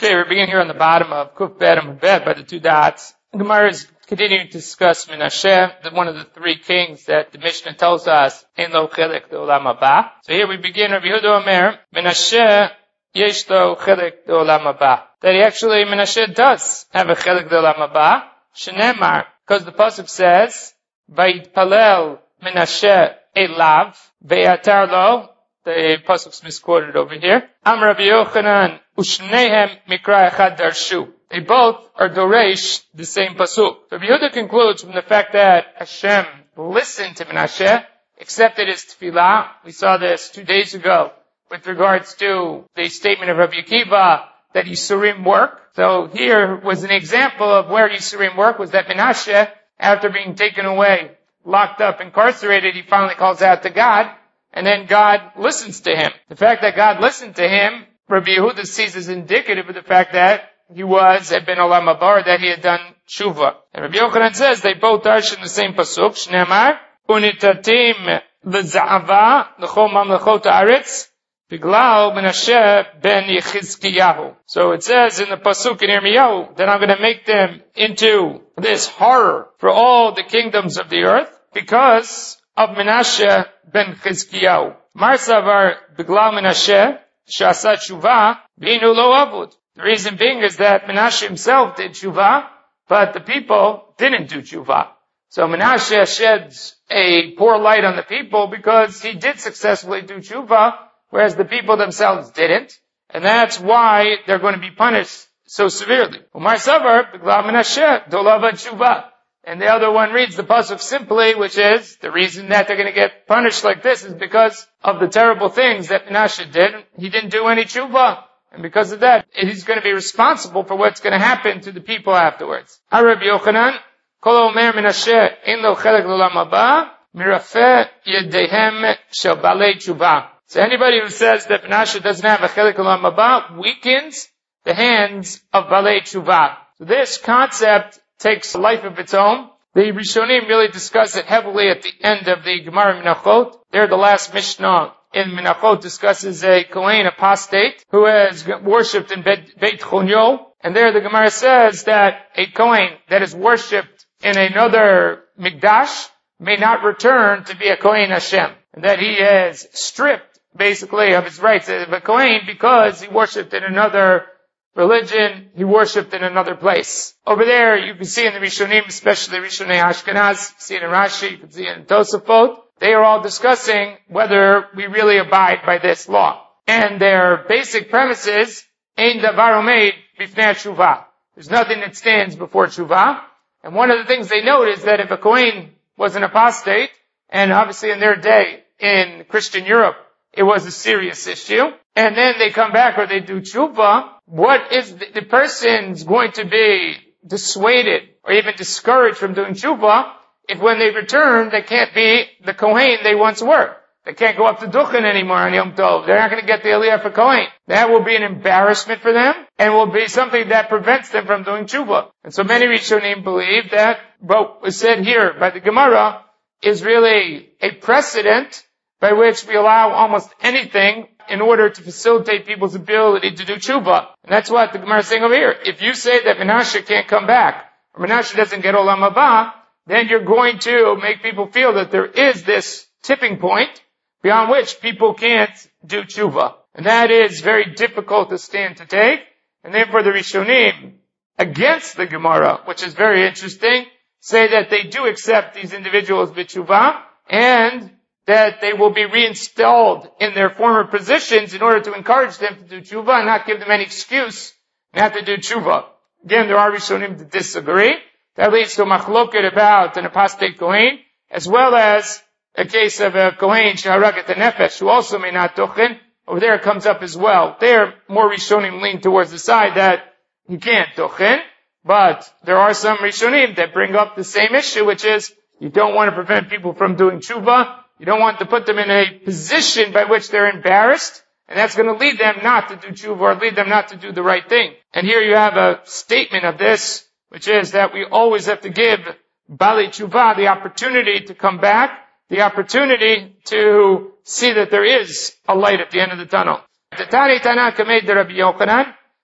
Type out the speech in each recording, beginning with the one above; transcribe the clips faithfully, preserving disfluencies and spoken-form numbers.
Okay, we're beginning here on the bottom of Kuf Bet and Bet by the two dots. The Gemara is continuing to discuss Menashe, one of the three kings that the Mishnah tells us in Lo Chelek D'Olam Haba. So here we begin, Rabbi Yehuda Omer, Menashe Yesh Lo Chelek D'Olam Haba. That he actually, Menashe does have a Chelek D'Olam Haba. Shenemar, because the pasuk says, Vayitpalel Menashe Elav, Ve'atar Lo. The pasuk's misquoted over here. Am Rabbi Yochanan Ushnehem Mikra Echad Darshu. They both are Doresh, the same pasuk. Rabbi Yehuda concludes from the fact that Hashem listened to Menashe, accepted his tefillah. We saw this two days ago with regards to the statement of Rabbi Akiva that Yisurim work. So here was an example of where Yisurim work, was that Menashe, after being taken away, locked up, incarcerated, he finally calls out to God. And then God listens to him. The fact that God listened to him, Rabbi Yehuda sees as indicative of the fact that he was, had been Olam Haba, that he had done tshuva. And Rabbi Yochanan says they both darshan in the same pasuk, Shneimar, Unitatim l'za'ava l'chol mamlechot haaretz, Biglau Menashe ben Yechizkiyahu. So it says in the pasuk in Yirmiyahu that I'm going to make them into this horror for all the kingdoms of the earth because of Menashe ben Chizkiyahu. Marsavar Biglau Menashe Shasa Tshuva V'inu Lo Avud. The reason being is that Menashe himself did Tshuva, but the people didn't do Tshuva. So Menashe sheds a poor light on the people because he did successfully do Tshuva, whereas the people themselves didn't. And that's why they're going to be punished so severely. Marsavar Biglau Menashe Dolava Tshuva. And the other one reads the pasuk simply, which is, the reason that they're going to get punished like this is because of the terrible things that Menashe did. He didn't do any tshuva. And because of that, he's going to be responsible for what's going to happen to the people afterwards. Rabbi Yochanan, Kol Omer Menashe in lo chelek l'olam haba, mirafeh yedehem shel balei tshuva. So anybody who says that Menashe doesn't have a chelek l'olam haba weakens the hands of balei tshuva. So this concept takes a life of its own. The Rishonim really discuss it heavily at the end of the Gemara Menachot. There, the last Mishnah in Menachot discusses a Kohen apostate who has worshipped in Beit Chonyo. And there the Gemara says that a Kohen that is worshipped in another Mikdash may not return to be a Kohen Hashem. And that he is stripped, basically, of his rights as a Kohen because he worshipped in another religion, he worshipped in another place. Over there, you can see in the Rishonim, especially Rishonei Ashkenaz, you can see it in Rashi, you can see it in Tosafot, they are all discussing whether we really abide by this law. And their basic premise is, Ein davar omeid bifnei tshuva. There's nothing that stands before tshuva. And one of the things they note is that if a Kohen was an apostate, and obviously in their day, in Christian Europe, it was a serious issue, and then they come back or they do tshuva, what is the, the person's going to be dissuaded or even discouraged from doing tshuva if when they return they can't be the Kohen they once were? They can't go up to Duchen anymore on Yom Tov. They're not going to get the Aliyah for Kohen. That will be an embarrassment for them and will be something that prevents them from doing tshuva. And so many Rishonim believe that what was said here by the Gemara is really a precedent by which we allow almost anything in order to facilitate people's ability to do tshuva. And that's what the Gemara is saying over here. If you say that Menashe can't come back, or Menashe doesn't get Olam Haba, then you're going to make people feel that there is this tipping point beyond which people can't do tshuva. And that is very difficult to stand to take. And therefore the Rishonim, against the Gemara, which is very interesting, say that they do accept these individuals b'tshuva, and that they will be reinstalled in their former positions in order to encourage them to do tshuva and not give them any excuse not to do tshuva. Again, there are Rishonim that disagree. That leads to a machloket about an apostate Kohen, as well as a case of a Kohen sheharagat nefesh, who also may not duchen. Over there it comes up as well. There, more Rishonim lean towards the side that he can't duchen, but there are some Rishonim that bring up the same issue, which is you don't want to prevent people from doing tshuva. You don't want to put them in a position by which they're embarrassed, and that's going to lead them not to do tshuva or lead them not to do the right thing. And here you have a statement of this, which is that we always have to give Balei Tshuva the opportunity to come back, the opportunity to see that there is a light at the end of the tunnel.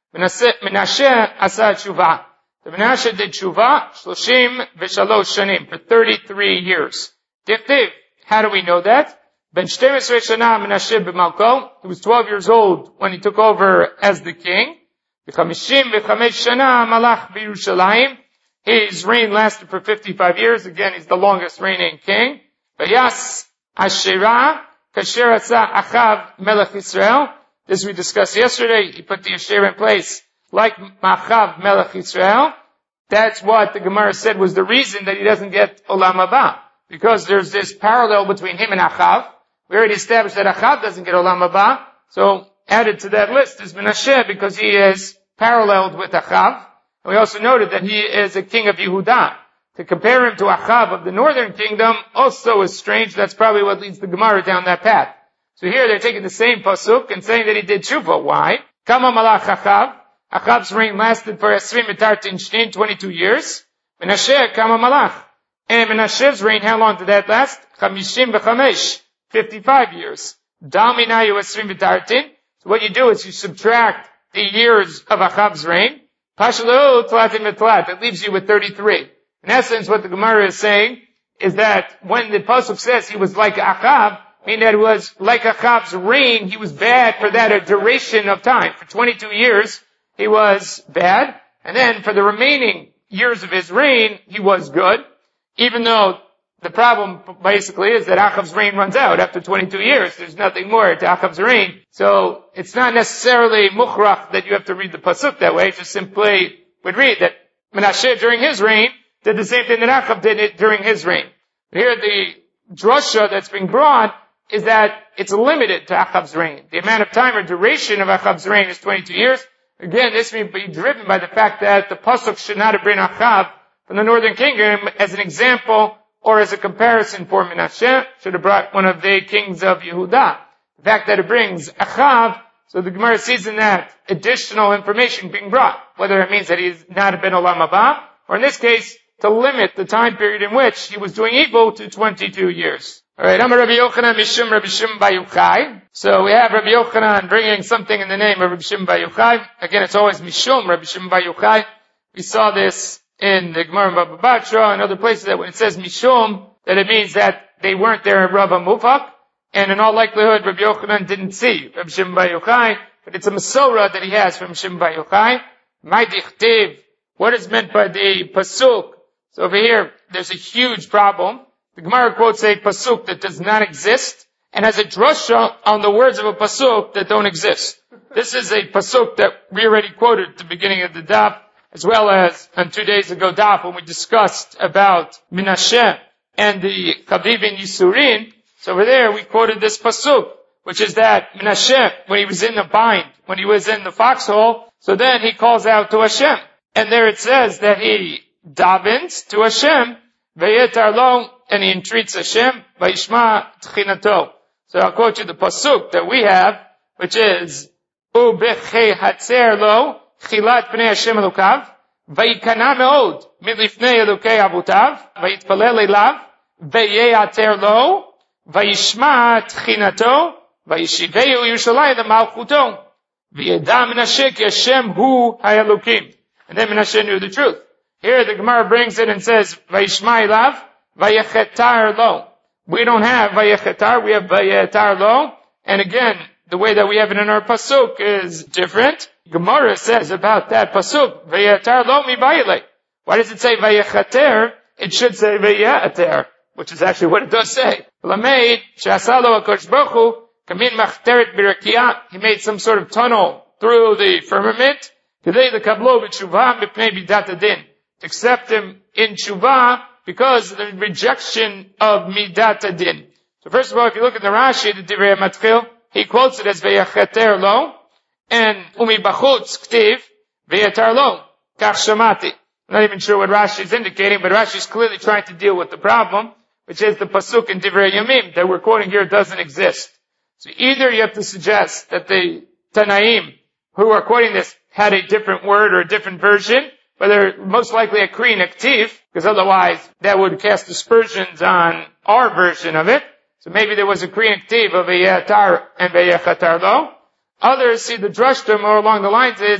Menashe asa tshuva. The Menashe did tshuva, shloshim v'shalosh shanim, for thirty-three years. Diktiv, how do we know that? Ben shtei esrei shana Menashe b'malko. He was twelve years old when he took over as the king. V'chamishim v'chamesh shana malach b'Yerushalayim. His reign lasted for fifty-five years. Again, he's the longest reigning king. Vayas Asherah kasher asa Achav melech Yisrael. This we discussed yesterday. He put the Asherah in place like Achav melech Yisrael. That's what the Gemara said was the reason that he doesn't get Olam Haba. Because there's this parallel between him and Achav. We already established that Achav doesn't get Olam Haba. So added to that list is Menashe because he is paralleled with Achav. And we also noted that he is a king of Yehuda. To compare him to Achav of the northern kingdom also is strange. That's probably what leads the Gemara down that path. So here they're taking the same pasuk and saying that he did tshuva. Why? Kama malach Achav. Achav's reign lasted for Esrim Etartin Shnin, twenty-two years. Menashe kama malach. And Menashe's reign, how long did that last? Chamishim v'chamesh. fifty-five years. Dalminayu Esrim Etartin. So what you do is you subtract the years of Achav's reign. Pashalu tlatim etlat. It leaves you with thirty-three. In essence, what the Gemara is saying is that when the pasuk says he was like Achav, meaning that it was like Achav's reign, he was bad for that a duration of time. For twenty-two years, he was bad. And then for the remaining years of his reign, he was good. Even though the problem basically is that Achav's reign runs out after twenty-two years. There's nothing more to Achav's reign. So it's not necessarily mukhrach that you have to read the pasuk that way. It just simply would read that Menashe during his reign did the same thing that Achav did it during his reign. Here the drasha that's being brought is that it's limited to Achav's reign. The amount of time or duration of Achav's reign is twenty-two years. Again, this may be driven by the fact that the pasuk should not have been Achav from the northern kingdom as an example or as a comparison for Menashe. Should have brought one of the kings of Yehuda. The fact that it brings Achav, so the Gemara sees in that additional information being brought, whether it means that he's not been Olam Haba, or in this case, to limit the time period in which he was doing evil to twenty-two years. Alright, I'm Rabbi Yochanan Mishum Rabbi Shimon Bar Yochai. So we have Rabbi Yochanan bringing something in the name of Rabbi Shimon Bar Yochai. Again, it's always Mishum Rabbi Shimon Bar Yochai. We saw this in the Gemara Baba Batra and other places that when it says Mishum, that it means that they weren't there in Rabba Mufak. And in all likelihood, Rabbi Yochanan didn't see Rabbi Shimon Bar Yochai, but it's a Masorah that he has from Shimon Bar Yochai. My dichtiv, what is meant by the pasuk? So over here, there's a huge problem. The Gemara quotes a pasuk that does not exist and has a drasha on the words of a pasuk that don't exist. This is a pasuk that we already quoted at the beginning of the daf, as well as on two days ago daf when we discussed about Menashe and the Chavivin Yisurin. So over there we quoted this pasuk, which is that Menashe, when he was in the bind, when he was in the foxhole, so then he calls out to Hashem. And there it says that he davens to Hashem, Vayetar lo, and he entreats Hashem, Vayishma tchinato. So I'll quote you the pasuk that we have, which is, Ubeche hatzer lo, chilat pnei Hashem elokav, Vayikana meod, milifnei elokei avutav, Vayitpalel elav, Vayeater lo, Vayishma tchinato, Vayishiveu Yerushalayim lemalchuto, Vayeda Menashe ki Hashem hu haelokim. And then Menashe knew the truth. Here the Gemara brings it and says, Vayishma elav, Vayechetar lo. We don't have Vayechetar, we have Vayetar lo. And again, the way that we have it in our pasuk is different. Gemara says about that pasuk, Vayetar lo mi vayele. Why does it say Vayecheter? It should say Vayeter, which is actually what it does say. Lameid, Shasalo HaKadosh Baruch Hu, Kamin Machteret Birakia. He made some sort of tunnel through the firmament. Today the Kablo b'tshuva mipnei midat hadin. To accept him in tshuva because of the rejection of midat hadin. So first of all, if you look at the Rashi, the Divrei HaMatchil, he quotes it as Vayecheter lo, and umi bachutz ktiv Vayetar lo, kach shamati. I'm not even sure what Rashi is indicating, but Rashi is clearly trying to deal with the problem, which is the pasuk in Divrei Yamim that we're quoting here doesn't exist. So either you have to suggest that the Tanaim who are quoting this had a different word or a different version, but they're most likely a Kriyan Aktiv, because otherwise that would cast aspersions on our version of it. So maybe there was a Kriyan Aktiv of Vayetar and Vayechatar lo. Others see the drashta more along the lines is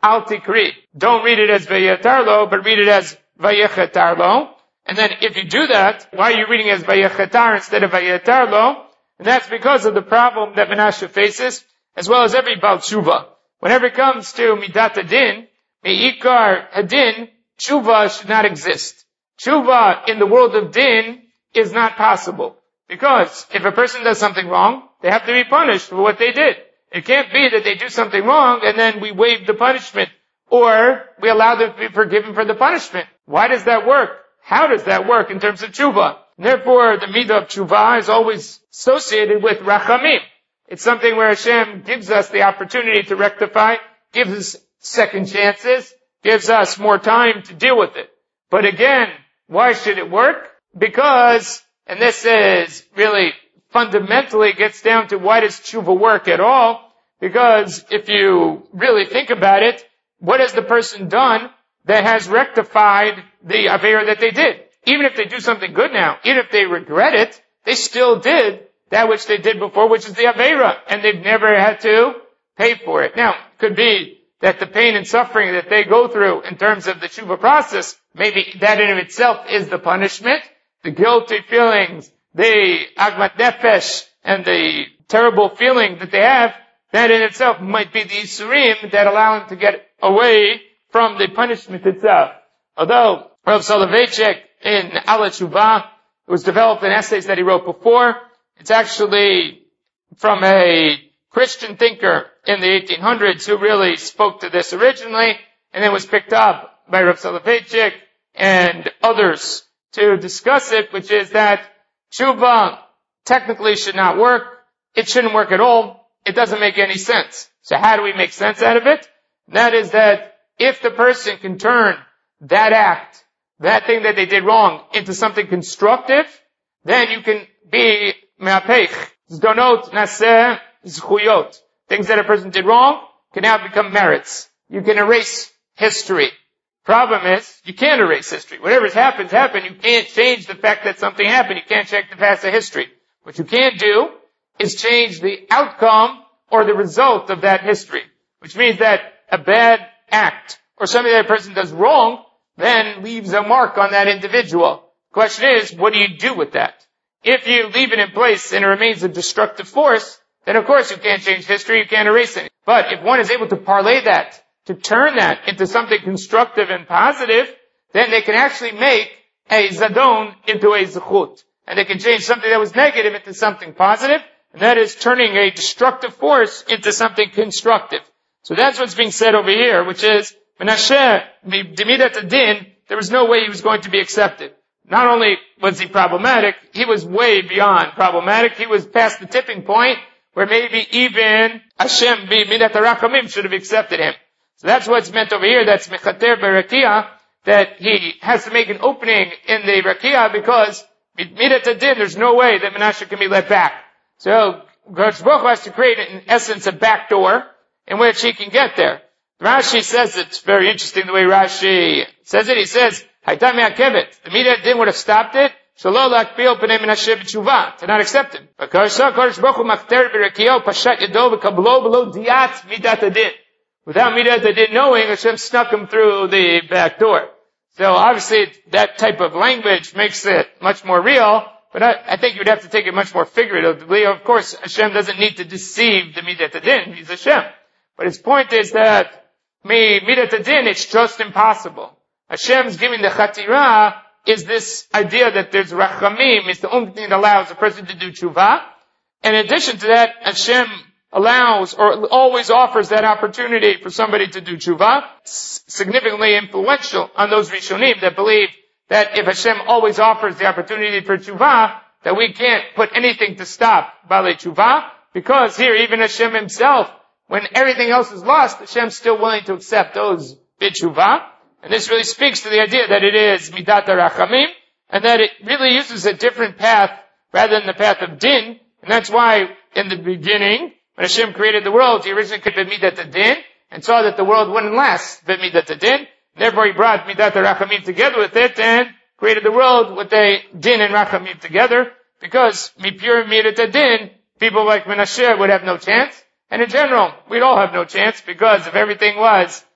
al tikri. Don't read it as vayetar lo, but read it as vayechetar lo. And then if you do that, why are you reading as vayechetar instead of vayetar lo? And that's because of the problem that Menashe faces, as well as every Baal Tshuva. Whenever it comes to Midat Hadin, Me'ikar Hadin, Tshuva should not exist. Tshuva in the world of Din is not possible. Because if a person does something wrong, they have to be punished for what they did. It can't be that they do something wrong and then we waive the punishment, or we allow them to be forgiven for the punishment. Why does that work? How does that work in terms of Tshuva? And therefore, the midah of Tshuva is always associated with Rachamim. It's something where Hashem gives us the opportunity to rectify, gives us second chances, gives us more time to deal with it. But again, why should it work? Because, and this is really fundamentally gets down to why does Tshuva work at all? Because if you really think about it, what has the person done that has rectified the Aveira that they did? Even if they do something good now, even if they regret it, they still did that which they did before, which is the Aveira, and they've never had to pay for it. Now, it could be that the pain and suffering that they go through in terms of the Tshuva process, maybe that in of itself is the punishment, the guilty feelings, the Agmat Nefesh, and the terrible feeling that they have, that in itself might be the Yisurim that allow them to get away from the punishment itself. Although Rav Soloveitchik in Ala Tshuva, it was developed in essays that he wrote before. It's actually from a Christian thinker in the eighteen hundreds who really spoke to this originally, and then was picked up by Rav Soloveitchik and others to discuss it, which is that Tshuva technically should not work. It shouldn't work at all. It doesn't make any sense. So how do we make sense out of it? That is that if the person can turn that act, that thing that they did wrong, into something constructive, then you can be me'apech. Zdonot naseh zchuyot. Things that a person did wrong can now become merits. You can erase history. Problem is, you can't erase history. Whatever's happened, happened. You can't change the fact that something happened. You can't check the past of history. What you can do is change the outcome or the result of that history. Which means that a bad act or something that a person does wrong then leaves a mark on that individual. The question is, what do you do with that? If you leave it in place and it remains a destructive force, then of course you can't change history, you can't erase it. But if one is able to parlay that, to turn that into something constructive and positive, then they can actually make a zadon into a zechut. And they can change something that was negative into something positive, and that is turning a destructive force into something constructive. So that's what's being said over here, which is, Menashe, Demidat Adin, there was no way he was going to be accepted. Not only was he problematic, he was way beyond problematic. He was past the tipping point where maybe even Hashem, Midat HaRachamim, should have accepted him. So that's what's meant over here. That's Mechater Berakia, that he has to make an opening in the Rakia because Midat Adin, there's no way that Menashe can be let back. So Baruch Hu has to create, in essence, a back door in which he can get there. Rashi says it's very interesting the way Rashi says it. He says, Haytam Yakevet. The Midat Din would have stopped it. Shalol Lakpil Pnei Menashe B'Tshuva. To not accept him. But Karsha Kodesh Baruch Hu Makter B'Rekio Pashat Yado V'Kablo Below Diat Midat Adin. Without Midat Adin knowing, Hashem snuck him through the back door. So obviously that type of language makes it much more real. But I, I think you'd have to take it much more figuratively. Of course, Hashem doesn't need to deceive the Midat Adin. He's Hashem. But his point is that Me, Midat Adin, it's just impossible. Hashem's giving the Chatira is this idea that there's Rachamim, it's the only thing that allows a person to do Tshuva. And in addition to that, Hashem allows or always offers that opportunity for somebody to do Tshuva. It's significantly influential on those Rishonim that believe that if Hashem always offers the opportunity for Tshuva, that we can't put anything to stop Balei Tshuva, because here even Hashem himself, when everything else is lost, Hashem's still willing to accept those b'tshuva. And this really speaks to the idea that it is midat harachamim, and that it really uses a different path rather than the path of din. And that's why in the beginning, when Hashem created the world, he originally created midat hadin, and saw that the world wouldn't last midat hadin. Therefore he brought midat harachamim together with it, and created the world with a din and rachamim together, because mipur midat hadin, people like Menashe would have no chance. And in general, we'd all have no chance, because if everything was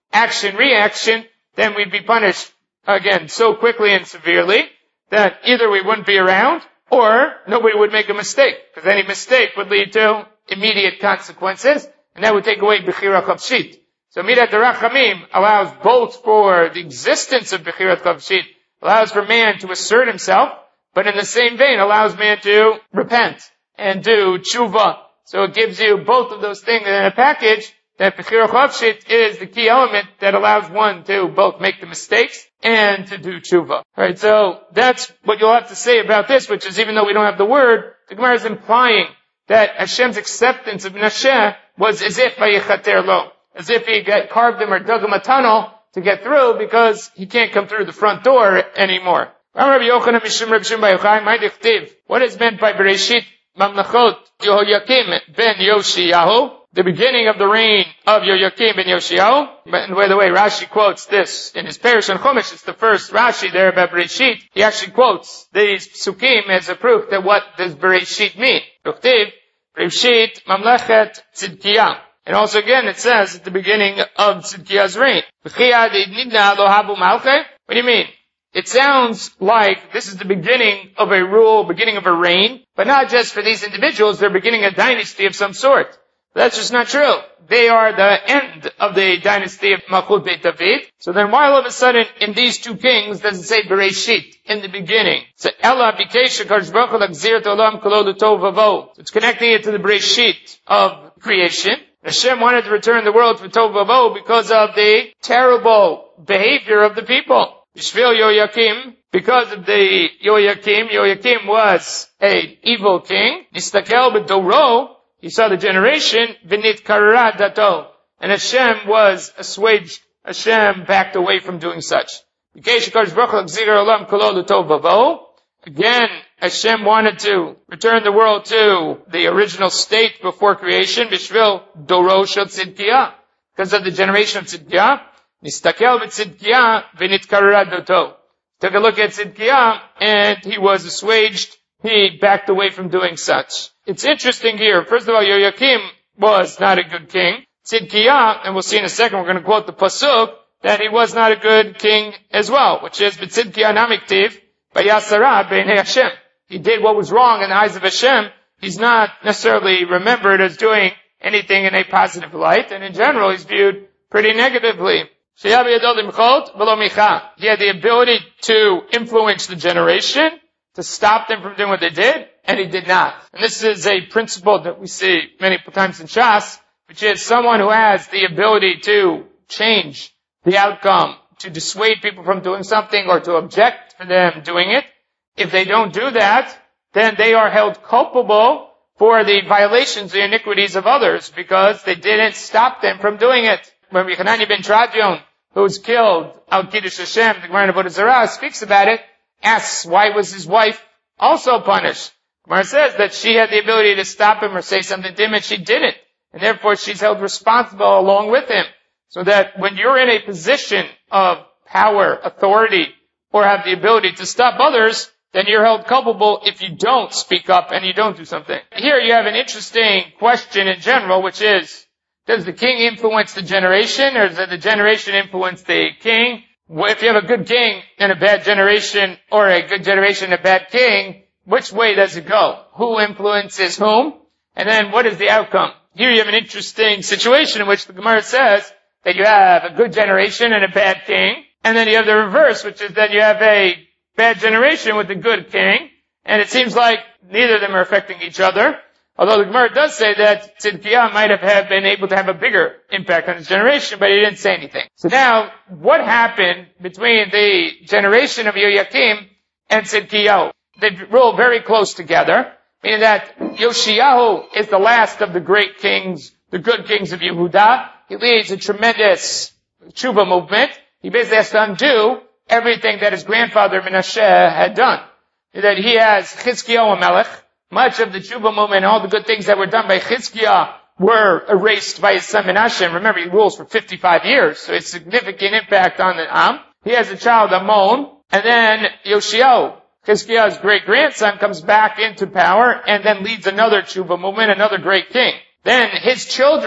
action-reaction, then we'd be punished, again, so quickly and severely that either we wouldn't be around or nobody would make a mistake, because any mistake would lead to immediate consequences, and that would take away Bechira Chavshit. So Midat Rachamim allows both for the existence of Bechirat Chavshit, allows for man to assert himself, but in the same vein allows man to repent and do tshuva. So it gives you both of those things in a package, that Bechirat Chavshit is the key element that allows one to both make the mistakes and to do tshuva. Alright, so that's what you'll have to say about this, which is even though we don't have the word, the Gemara is implying that Hashem's acceptance of Menashe was as if Vayichater Lo, as if he got carved him or dug him a tunnel to get through because he can't come through the front door anymore. What is meant by Bereshit Mamlachot Yehoyakim ben Yoshiyahu? The beginning of the reign of Yehoyakim ben Yoshiyahu. And by the way, Rashi quotes this in his Perush on Chumash. It's the first Rashi there about Bereshit. He actually quotes these psukim as a proof that what does Bereshit mean. Bereshit Mamlechet Tzidkiyah. And also again, it says at the beginning of Tzidkiyah's reign. What do you mean? It sounds like this is the beginning of a rule, beginning of a reign, but not just for these individuals, they're beginning a dynasty of some sort. That's just not true. They are the end of the dynasty of Malchut Beit David. So then why all of a sudden in these two kings does it say Bereshit in the beginning? So Ella Bikesh HaKadosh Baruch Hu L'Gzirat Olam Kolo L'Tov Vavo. It's connecting it to the Bereshit of creation. Hashem wanted to return the world for Tov Vavo because of the terrible behavior of the people. Yishvil Yoyakim, because of the Yoyakim, Yoyakim was a evil king. Nistakel b'doro, he saw the generation, v'nit karra dato, and Hashem was assuaged, Hashem backed away from doing such. Again, Hashem wanted to return the world to the original state before creation, Bishvil doro shel Tzidkiyah, because of the generation of Tzidkiyah. Nistakel b'Tzidkiyah v'nit karra dato. Took a look at Tzidkiyah, and he was assuaged, he backed away from doing such. It's interesting here. First of all, Yoyakim was not a good king. Tzidkiyah, and we'll see in a second, we're going to quote the pasuk, that he was not a good king as well, which is, B'Tzidkiyah namiktiv, v'yasara b'nei Hashem. He did what was wrong in the eyes of Hashem. He's not necessarily remembered as doing anything in a positive light, and in general, he's viewed pretty negatively. He had the ability to influence the generation, to stop them from doing what they did, and he did not. And this is a principle that we see many times in Shas, which is someone who has the ability to change the outcome, to dissuade people from doing something or to object for them doing it. If they don't do that, then they are held culpable for the violations, the iniquities of others, because they didn't stop them from doing it. When Hanani ben Tradion, who was killed, Al Kiddush Hashem, the Gemara in Avodah Zarah speaks about it, asks why was his wife also punished. Gemara says that she had the ability to stop him or say something to him, and she didn't. And therefore she's held responsible along with him. So that when you're in a position of power, authority, or have the ability to stop others, then you're held culpable if you don't speak up and you don't do something. Here you have an interesting question in general, which is, does the king influence the generation, or does the generation influence the king? Well, if you have a good king and a bad generation, or a good generation and a bad king, which way does it go? Who influences whom? And then what is the outcome? Here you have an interesting situation in which the Gemara says that you have a good generation and a bad king, and then you have the reverse, which is that you have a bad generation with a good king, and it seems like neither of them are affecting each other. Although the Gemara does say that Tzidkiyah might have, have been able to have a bigger impact on his generation, but he didn't say anything. So now, what happened between the generation of Yoyakim and Tzidkiyah? They rule very close together, meaning that Yoshiyahu is the last of the great kings, the good kings of Yehuda. He leads a tremendous tshuva movement. He basically has to undo everything that his grandfather Menashe had done. That he has Chizkiyahu Melech. Much of the tshuva movement, all the good things that were done by Chizkiah were erased by his son Menashe. And remember, he rules for fifty-five years, so it's a significant impact on the Am. He has a child, Amon, and then Yoshiyahu, Chizkiah's great-grandson, comes back into power and then leads another tshuva movement, another great king. Then his children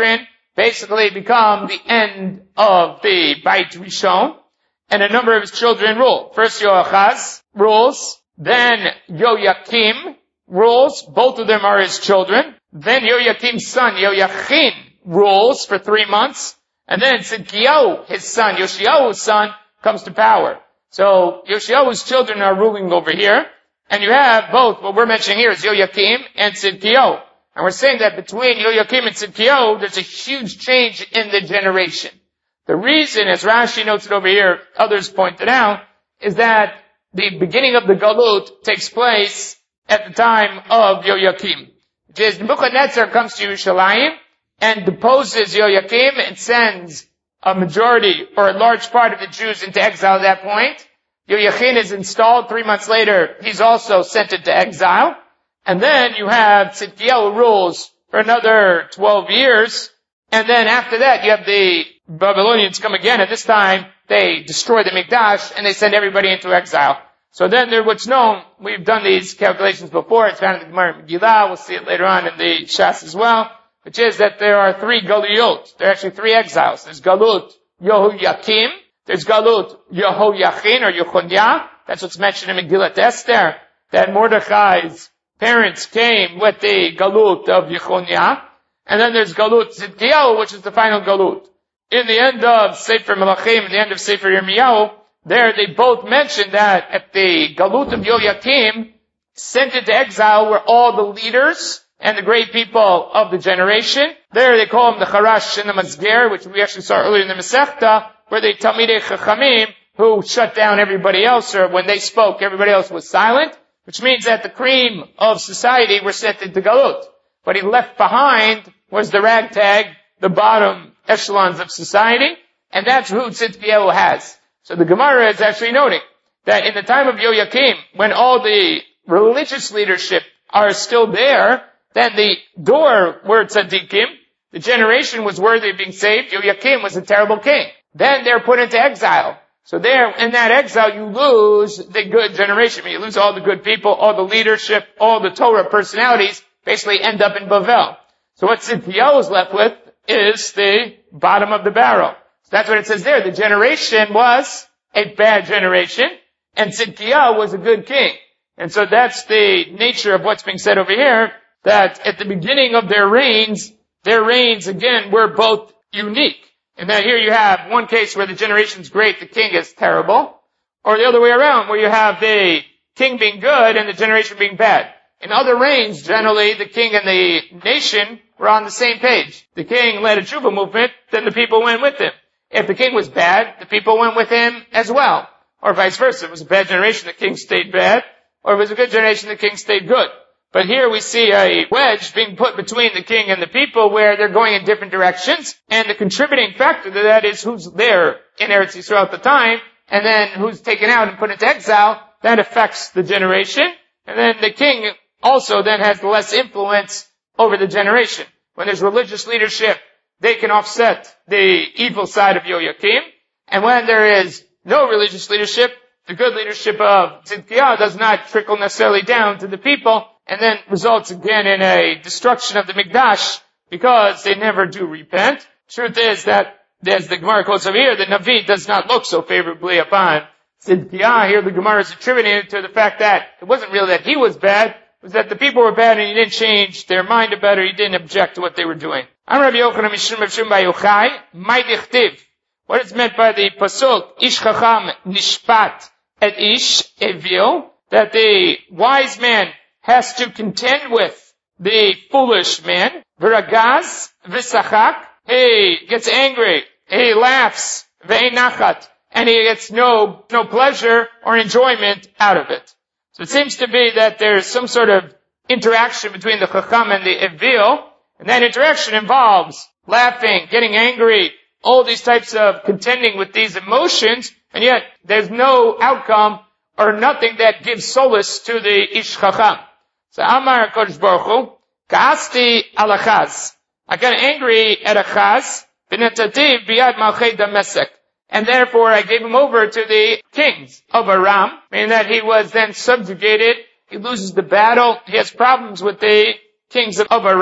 basically become the end of the Beit Rishon, and a number of his children rule. First Yoachaz rules, then Yoyakim rules, both of them are his children. Then Yoyakim's son, Yoyachin, rules for three months, and then Tzidkiyahu, his son, Yoshiyahu's son, comes to power. So Yoshiyahu's children are ruling over here, and you have both, what we're mentioning here is Yoyakim and Tzidkiyahu. And we're saying that between Yoyakim and Tzidkiyahu, there's a huge change in the generation. The reason, as Rashi notes it over here, others pointed out, is that the beginning of the Galut takes place at the time of Yoyakim. Which is, Nebuchadnezzar comes to Yerushalayim and deposes Yoyakim and sends a majority or a large part of the Jews into exile at that point. Yoyachin is installed. Three months later, he's also sent into exile. And then you have Tzidkiyahu rules for another twelve years. And then after that, you have the Babylonians come again, and this time they destroy the Mikdash and they send everybody into exile. So then there, what's known, we've done these calculations before, it's found in the Gemara and Megillah, we'll see it later on in the Shas as well, which is that there are three Galuyot. There are actually three exiles. There's Galut Yehoyakim, there's Galut Yehoyachin or Yechonya, that's what's mentioned in Megillat Esther, that Mordechai's parents came with the Galut of Yechonya, and then there's Galut Tzidkiyahu, which is the final Galut. In the end of Sefer Melachim, in the end of Sefer Yirmiyahu, there they both mentioned that at the Galut of Yoyakim, sent into exile were all the leaders and the great people of the generation. There they call them the Charash and the Mazger, which we actually saw earlier in the Masechta, where they Talmidei Chachamim, who shut down everybody else, or when they spoke, everybody else was silent, which means that the cream of society were sent into Galut. What he left behind was the ragtag, the bottom echelons of society, and that's who Tzidkiyahu has. So the Gemara is actually noting that in the time of Yoyakim, when all the religious leadership are still there, then the door were tzaddikim, the generation was worthy of being saved. Yoyakim was a terrible king. Then they're put into exile. So there, in that exile, you lose the good generation. You lose all the good people, all the leadership, all the Torah personalities, basically end up in Bavel. So what Tzidkiyahu is left with is the bottom of the barrel. So that's what it says there. The generation was a bad generation, and Tzidkiyahu was a good king. And so that's the nature of what's being said over here, that at the beginning of their reigns, their reigns, again, were both unique. And that here you have one case where the generation's great, the king is terrible, or the other way around, where you have the king being good and the generation being bad. In other reigns, generally, the king and the nation were on the same page. The king led a Tshuva movement, then the people went with him. If the king was bad, the people went with him as well. Or vice versa. If it was a bad generation, the king stayed bad. Or if it was a good generation, the king stayed good. But here we see a wedge being put between the king and the people where they're going in different directions. And the contributing factor to that is who's there in Eretz Yisrael at the time, and then who's taken out and put into exile. That affects the generation. And then the king also then has less influence over the generation. When there's religious leadership, they can offset the evil side of Yoyakim. And when there is no religious leadership, the good leadership of Tzidkiyahu does not trickle necessarily down to the people, and then results again in a destruction of the Mikdash, because they never do repent. Truth is that, as the Gemara quotes over here, the Navi does not look so favorably upon Tzidkiyahu. Here the Gemara is attributing it to the fact that it wasn't really that he was bad, it was that the people were bad and he didn't change their mind about it, he didn't object to what they were doing. I'm Rabbi Yochanan Mishum Mishum Bar Yochai, Mai Dichtiv. What is meant by the Pasuk, Ish Chacham Nishpat et Ish Evil, that the wise man has to contend with the foolish man. V'ragaz v'sachak, he gets angry, he laughs, v'einachat, and he gets no, no pleasure or enjoyment out of it. So it seems to be that there's some sort of interaction between the Chacham and the Evil, and that interaction involves laughing, getting angry, all these types of contending with these emotions, and yet there's no outcome or nothing that gives solace to the Ish Chacham. So Amar HaKadosh Baruch Hu, Ka'asti al Achaz. I got angry at Achaz, v'natativ biyad malchei Damasek. And therefore I gave him over to the kings of Aram, meaning that he was then subjugated, he loses the battle, he has problems with the kings of Aram.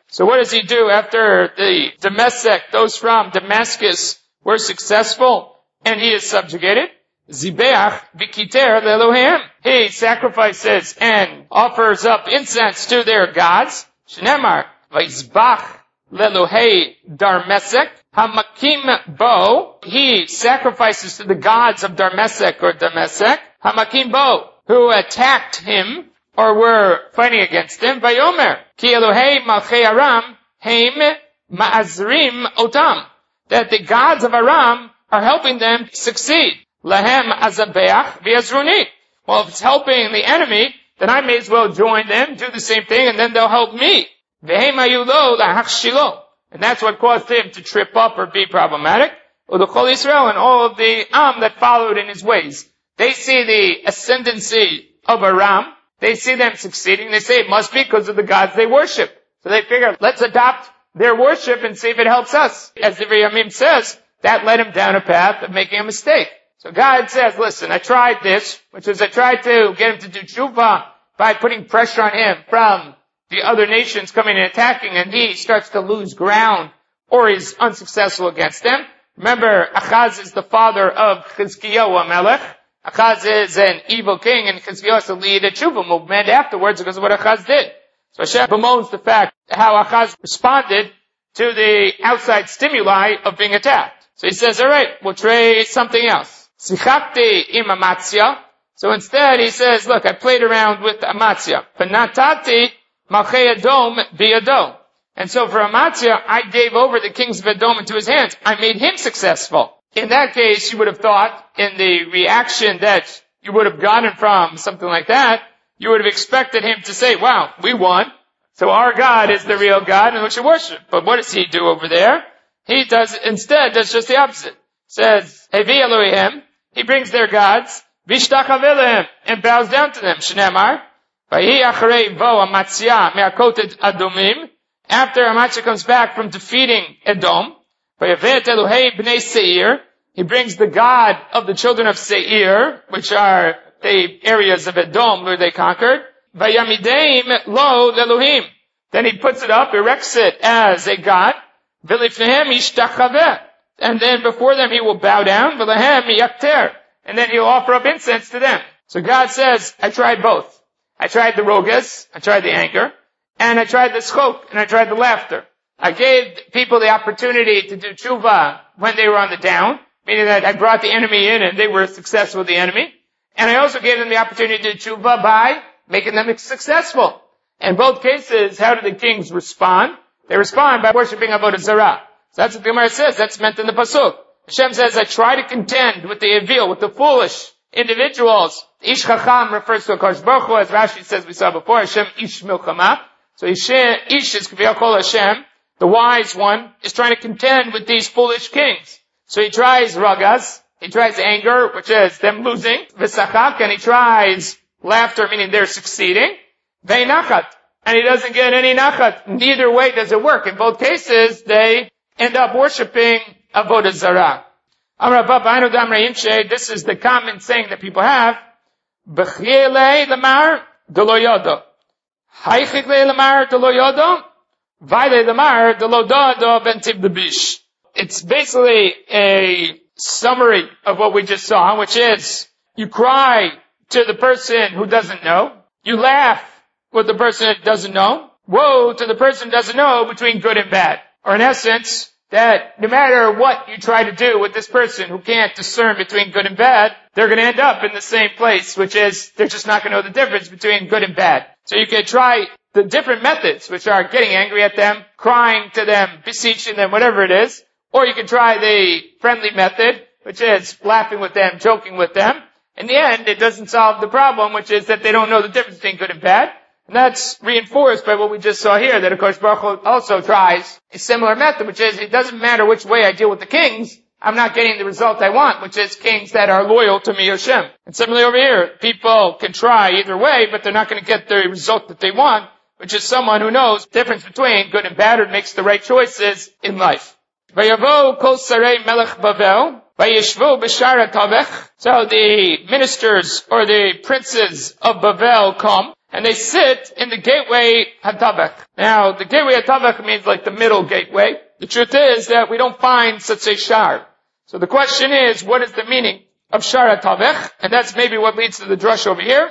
So what does he do after the Damascus, those from Damascus were successful and he is subjugated? Zibeach b'kiter le'Elohim. He sacrifices and offers up incense to their gods. Shnemar v'yizbach le'Elohei Darmesek. Hamakim bo. He sacrifices to the gods of Darmesek or Damascus. Hamakim bo, who attacked him or were fighting against him. Vayomer ki Elohei malchei Aram heim ma'azrim otam. That the gods of Aram are helping them succeed. Lahem azabeach v'yazruni. Well, if it's helping the enemy, then I may as well join them, do the same thing, and then they'll help me. V'heim ayulo lahachshilo. And that's what caused him to trip up or be problematic. U'luchol Yisrael and all of the Am that followed in his ways. They see the ascendancy of Aram. They see them succeeding. They say it must be because of the gods they worship. So they figure, let's adopt their worship and see if it helps us. As the Riyamim says, that led him down a path of making a mistake. So God says, listen, I tried this, which is I tried to get him to do tshuva by putting pressure on him from the other nations coming and attacking, and he starts to lose ground or is unsuccessful against them. Remember, Achaz is the father of Chizkiyahu Melech. Achaz is an evil king, and Chizkiyahu is to lead a tshuva movement afterwards because of what Achaz did. So Hashem bemoans the fact how Achaz responded to the outside stimuli of being attacked. So he says, all right, we'll try something else. Sichakti im Amatzia. So instead he says, look, I played around with Amatzia. Penatati malchei Edom biyado. And so for Amatzia, I gave over the kings of Edom into his hands. I made him successful. In that case, you would have thought, in the reaction that you would have gotten from something like that, you would have expected him to say, wow, we won. So our God is the real God and we should worship. But what does he do over there? He does, instead, does just the opposite. Says, Hevi Elohim, he brings their gods, Vishtach Elohim, and bows down to them. Shnemar, Vayi Acharei Vo Amatzia Me'akotet Adomim. After Amatzia comes back from defeating Edom, Vayavet Elohei Bnei Seir, he brings the God of the children of Seir, which are the areas of Edom where they conquered. Vayamideim Lo Elohim. Then he puts it up, erects it as a God. V'lifnehem Yishtachaveh. And then before them he will bow down, v'lahem yakter, and then he'll offer up incense to them. So God says, I tried both. I tried the rogas, I tried the anger, and I tried the schok, and I tried the laughter. I gave people the opportunity to do tshuva when they were on the down, meaning that I brought the enemy in and they were successful with the enemy. And I also gave them the opportunity to do tshuva by making them successful. In both cases, how do the kings respond? They respond by worshiping Avodah Zarah. So that's what the Gemara says. That's meant in the pasuk. Hashem says, I try to contend with the evil, with the foolish individuals. Ish Chacham refers to Akash Baruch Hu, as Rashi says we saw before. Hashem Ish Milchama. So Ish, Ish is Kaviyachol Hashem. The wise one is trying to contend with these foolish kings. So he tries ragas. He tries anger, which is them losing. V'sachak, and he tries laughter, meaning they're succeeding. Ve'nachat. And he doesn't get any nachat. Neither way does it work. In both cases, they end up worshipping Avodah Zarah. Amar Baba Anu Damra Yimshe, this is the common saying that people have. B'chiele lemar delo yodo. Haichikle lemar delo yodo. Vaile lemar delo dodo bentib debish. It's basically a summary of what we just saw, which is, you cry to the person who doesn't know. You laugh with the person that doesn't know. Woe to the person who doesn't know between good and bad. Or in essence, that no matter what you try to do with this person who can't discern between good and bad, they're going to end up in the same place, which is they're just not going to know the difference between good and bad. So you can try the different methods, which are getting angry at them, crying to them, beseeching them, whatever it is. Or you can try the friendly method, which is laughing with them, joking with them. In the end, it doesn't solve the problem, which is that they don't know the difference between good and bad. And that's reinforced by what we just saw here, that of course Baruch Hu also tries a similar method, which is it doesn't matter which way I deal with the kings, I'm not getting the result I want, which is kings that are loyal to me, Hashem. And similarly over here, people can try either way, but they're not going to get the result that they want, which is someone who knows the difference between good and bad and makes the right choices in life. Vayavo kol sarei melech Bavel, vayishvu b'shara tavech. So the ministers or the princes of Bavel come, and they sit in the gateway Hatavach. Now, the gateway Hatavach means like the middle gateway. The truth is that we don't find such a shar. So the question is, what is the meaning of shar Hatavach? And that's maybe what leads to the drush over here.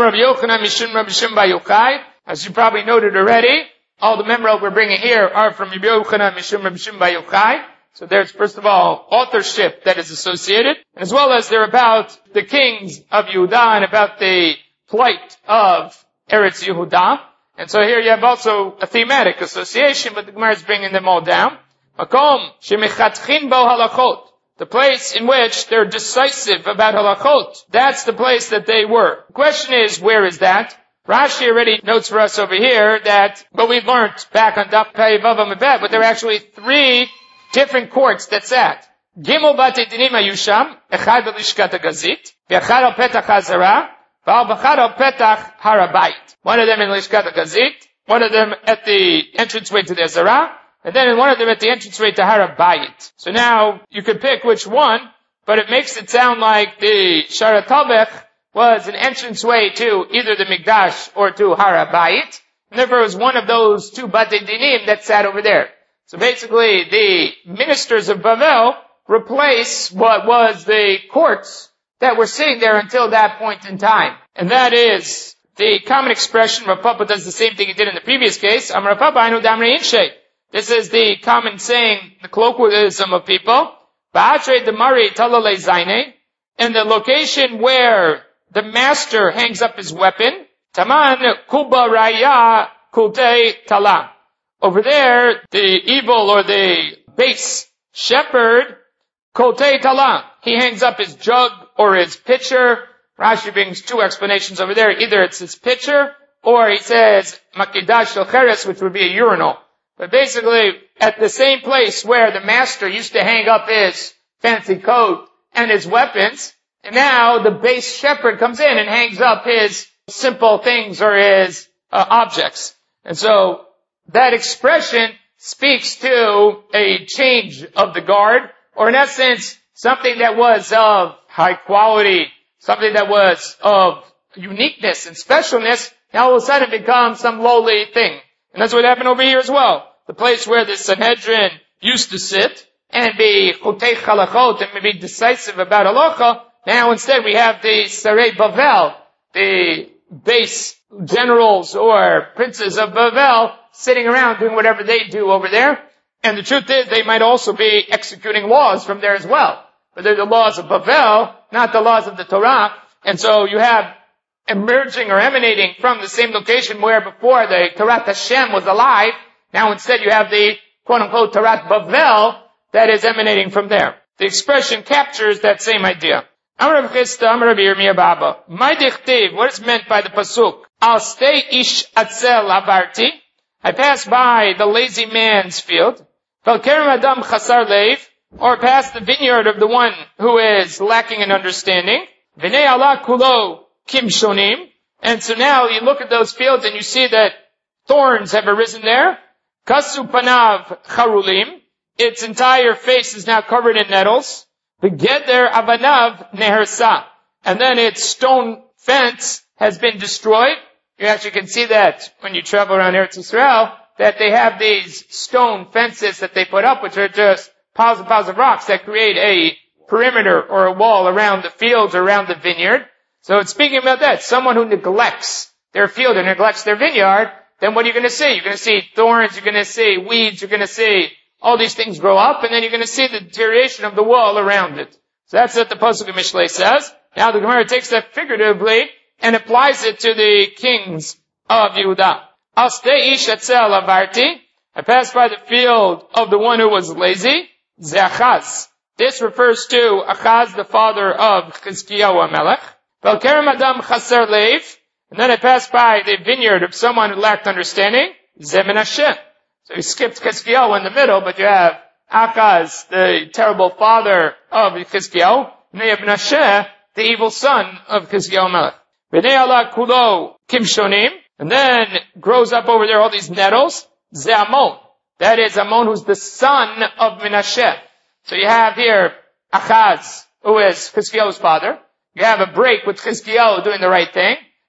As you probably noted already, all the memra we're bringing here are from Rabbi Yochanan Mishum Rabbi Shimon bar Yochai. So there's, first of all, authorship that is associated, as well as they're about the kings of Yehuda and about the plight of Eretz Yehuda. And so here you have also a thematic association, but the Gemara is bringing them all down. Makom shemechatchin bo halachot. The place in which they're decisive about halachot. That's the place that they were. The question is, where is that? Rashi already notes for us over here that, but we learned back on Daf Pei Vav Amud, but there are actually three different courts that sat. Gimel Batei Dinim Ayusham, Echad B'Lishkat HaGazit, V'Echad Al Petach HaZara, V'Al B'Echad Al Petach HaRabayit. One of them in Lishkat HaGazit, one of them at the entranceway to the Zara, and then one of them at the entranceway to Harabayit. So now, you could pick which one, but it makes it sound like the Shar HaTavach was an entranceway to either the Mikdash or to Harabayit, and therefore it was one of those two Batei Dinim that sat over there. So basically, the ministers of Bavel replace what was the courts that were sitting there until that point in time. And that is the common expression. Rav Papa does the same thing he did in the previous case. Am Rav Papa Ainu Damrei Inshe. This is the common saying, the colloquialism of people. Ba'atre Demari Talalei Zaine. In the location where the master hangs up his weapon, Taman Kuba Raya Kulte Tala. Over there, the evil or the base shepherd, Kote Tala, he hangs up his jug or his pitcher. Rashi brings two explanations over there. Either it's his pitcher, or he says Makidash Shel Cheres, which would be a urinal. But basically, at the same place where the master used to hang up his fancy coat and his weapons, and now the base shepherd comes in and hangs up his simple things or his uh, objects. And so, that expression speaks to a change of the guard, or in essence, something that was of high quality, something that was of uniqueness and specialness, now all of a sudden becomes some lowly thing. And that's what happened over here as well. The place where the Sanhedrin used to sit and be chotei halachot and be decisive about halacha, now instead we have the Sarei Bavel, the base generals or princes of Bavel, sitting around doing whatever they do over there. And the truth is, they might also be executing laws from there as well. But they're the laws of Bavel, not the laws of the Torah. And so you have emerging or emanating from the same location where before the Torah Hashem was alive. Now instead you have the quote-unquote Torah Bavel that is emanating from there. The expression captures that same idea. Amar Rav Chisda, Amar Rabbi Yirmiyah Baba. My dichtiv, what is meant by the pasuk? Al stay ish atzel avarti. I passed by the lazy man's field. Vel kerem adam chasar leiv. Or past the vineyard of the one who is lacking in understanding. V'nei ala kulo kim shonim. And so now you look at those fields and you see that thorns have arisen there. Kasu panav charulim. Its entire face is now covered in nettles. V'geder avanav nehersa. And then its stone fence has been destroyed. You actually can see that when you travel around Eretz Yisrael, that they have these stone fences that they put up, which are just piles and piles of rocks that create a perimeter or a wall around the fields or around the vineyard. So it's speaking about that. Someone who neglects their field or neglects their vineyard, then what are you going to see? You're going to see thorns, you're going to see weeds, you're going to see all these things grow up, and then you're going to see the deterioration of the wall around it. So that's what the Pasuk of Mishlei says. Now the Gemara takes that figuratively and applies it to the kings of Yehuda. Al stei ish atzel avarti. I passed by the field of the one who was lazy. Ze Achaz. This refers to Achaz, the father of Chizkiyahu HaMelech. Vel kerem adam chaser leiv. And then I passed by the vineyard of someone who lacked understanding. Ze Menashe. So you skipped Chizkiyahu in the middle, but you have Achaz, the terrible father of Chizkiyahu. And then you have Menashe, the evil son of Chizkiyahu HaMelech. V'nei ala kulo kim shonim. And then grows up over there all these nettles. Ze Amon. That is Amon, who's the son of Menashe. So you have here Achaz, who is Chizkiyahu's father. You have a break with Chizkiyahu doing the right thing.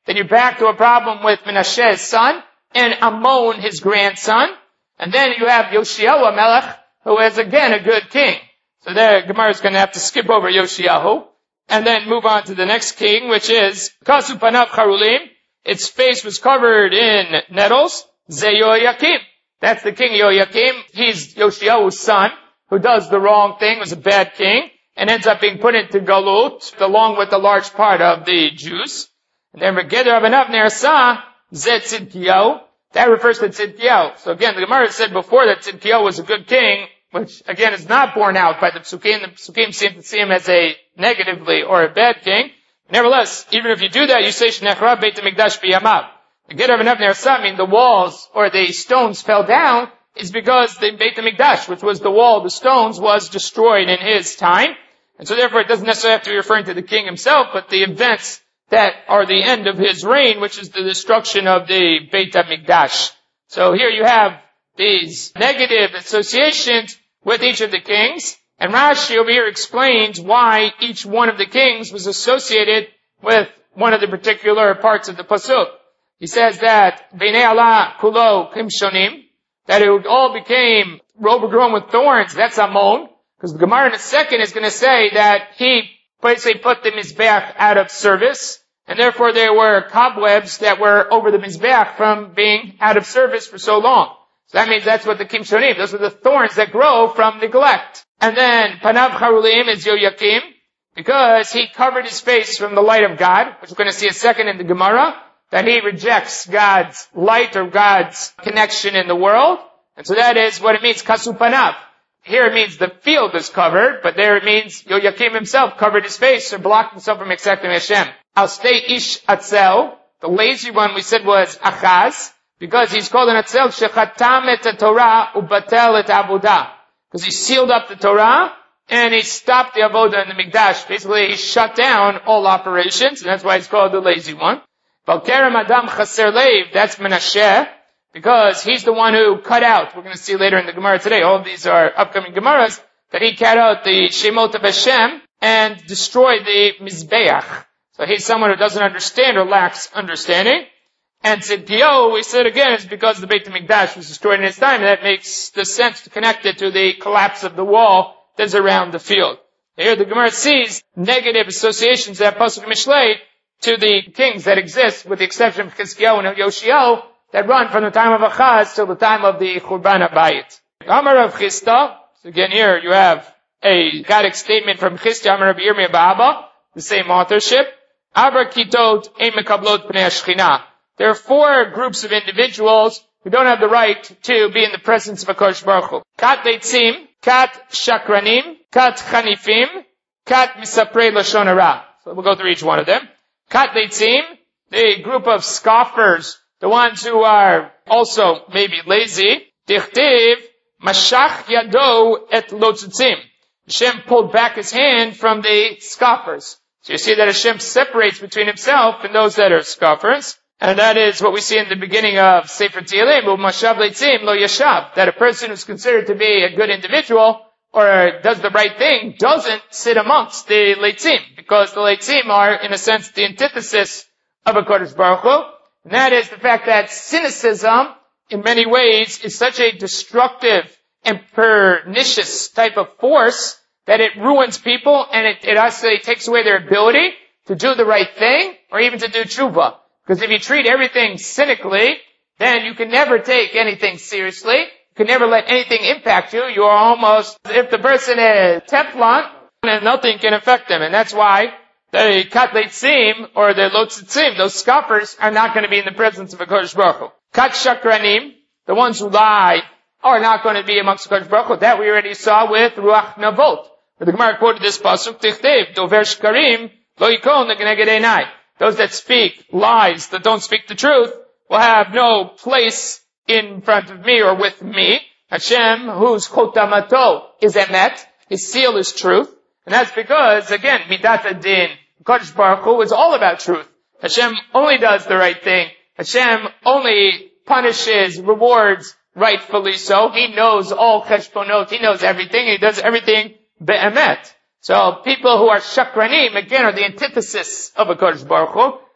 Then you're back to a problem with Menashe's son and Ammon, his grandson. And then you have Yoshiyahu Melech, who is again a good king. So there, Gemara is going to have to skip over Yoshiyahu and then move on to the next king, which is Kasu Panav Charulim. Its face was covered in nettles. Ze Yoyakim. That's the king Yoyakim. He's Yoshiyahu's son, who does the wrong thing, was a bad king, and ends up being put into Galut, along with a large part of the Jews. And then Regeder Abanav Nersa, Ze Tzidkiyahu. That refers to Tzidkiyahu. So again, the Gemara said before that Tzidkiyahu was a good king, which again is not borne out by the Psukim. The Psukim seem to see him as a negatively or a bad king. Nevertheless, even if you do that, you say Shnechra Beit HaMikdash B'Yamav. The Gedar V'Nav Nersa, I mean the walls or the stones fell down, is because the Beit HaMikdash, which was the wall, the stones, was destroyed in his time. And so therefore it doesn't necessarily have to be referring to the king himself, but the events that are the end of his reign, which is the destruction of the Beit HaMikdash. So here you have these negative associations with each of the kings, and Rashi over here explains why each one of the kings was associated with one of the particular parts of the pasuk. He says that Bnei Allah Kulo Kimshonim, that it all became overgrown with thorns. That's Ammon, because the Gemara in a second is going to say that he basically put the Mizbeach out of service, and therefore there were cobwebs that were over the Mizbeach from being out of service for so long. So that means that's what the Kimshonim, those are the thorns that grow from neglect. And then Panav Charulim is Yoyakim, because he covered his face from the light of God, which we're going to see a second in the Gemara, that he rejects God's light or God's connection in the world. And so that is what it means, Kasu Panav. Here it means the field is covered, but there it means Yoyakim himself covered his face or blocked himself from accepting Hashem. Al stay ish atzel, the lazy one we said was Achaz, because he's called an atzel, shechatam et Torah ubatel et avodah. Because he sealed up the Torah, and he stopped the avodah in the Mikdash. Basically, he shut down all operations, and that's why he's called the lazy one. Balkerem Adam Chaser Leiv, that's Menashe, because he's the one who cut out, we're going to see later in the Gemara today, all of these are upcoming Gemaras, that he cut out the Shemot of Hashem and destroyed the Mizbeach. So he's someone who doesn't understand or lacks understanding. And Tzidkiyahu, we said again, is because the Beit HaMikdash was destroyed in his time, and that makes the sense to connect it to the collapse of the wall that's around the field. Here the Gemara sees negative associations that Pasuk Mishlei to the kings that exist, with the exception of Chizkiyahu and Yoshiyahu, that run from the time of Achaz till the time of the Churban HaBayit. Amar of Chista, so again here you have a Gadic statement from Chista, Amar of Yirmiyah Ba'aba, the same authorship. Abra Kitot Ein Mekablot Pnei HaShechina. There are four groups of individuals who don't have the right to be in the presence of HaKadosh Baruch Hu. Kat Leitzim, Kat Shakranim, Kat Chanifim, Kat Misaprei Lashon Hara. So we'll go through each one of them. Kat Leitzim, the group of scoffers, the ones who are also maybe lazy. Dichtiv, Mashach Yado et Lotzitzim. Hashem pulled back his hand from the scoffers. So you see that Hashem separates between himself and those that are scoffers. And that is what we see in the beginning of Sefer Tehillim, U'mashav leitzim lo yashav, that a person who's considered to be a good individual or does the right thing doesn't sit amongst the leitzim, because the leitzim are, in a sense, the antithesis of HaKadosh Baruch Hu. And that is the fact that cynicism, in many ways, is such a destructive and pernicious type of force that it ruins people, and it, it actually takes away their ability to do the right thing or even to do tshuva. Because if you treat everything cynically, then you can never take anything seriously. You can never let anything impact you. You are almost, if the person is Teflon, and nothing can affect them. And that's why the Kat Leitzim, or the Lotzitzim, those scoffers, are not going to be in the presence of HaKadosh Baruch Hu. Kat Shakranim, the ones who lie, are not going to be amongst HaKadosh Baruch Hu. That we already saw with Ruach Navot. Where the Gemara quoted this pasuk, Tichtiv, Dover Shkarim, Lo Yikon Negeneged Einai. Those that speak lies, that don't speak the truth, will have no place in front of me or with me. Hashem, whose chotamato is emet, his seal is truth. And that's because, again, midat adin, Kodesh Baruch Hu is all about truth. Hashem only does the right thing. Hashem only punishes, rewards rightfully so. He knows all cheshbonot, he knows everything, he does everything be'emet. So people who are shakranim, again, are the antithesis of HaKadosh Baruch Hu.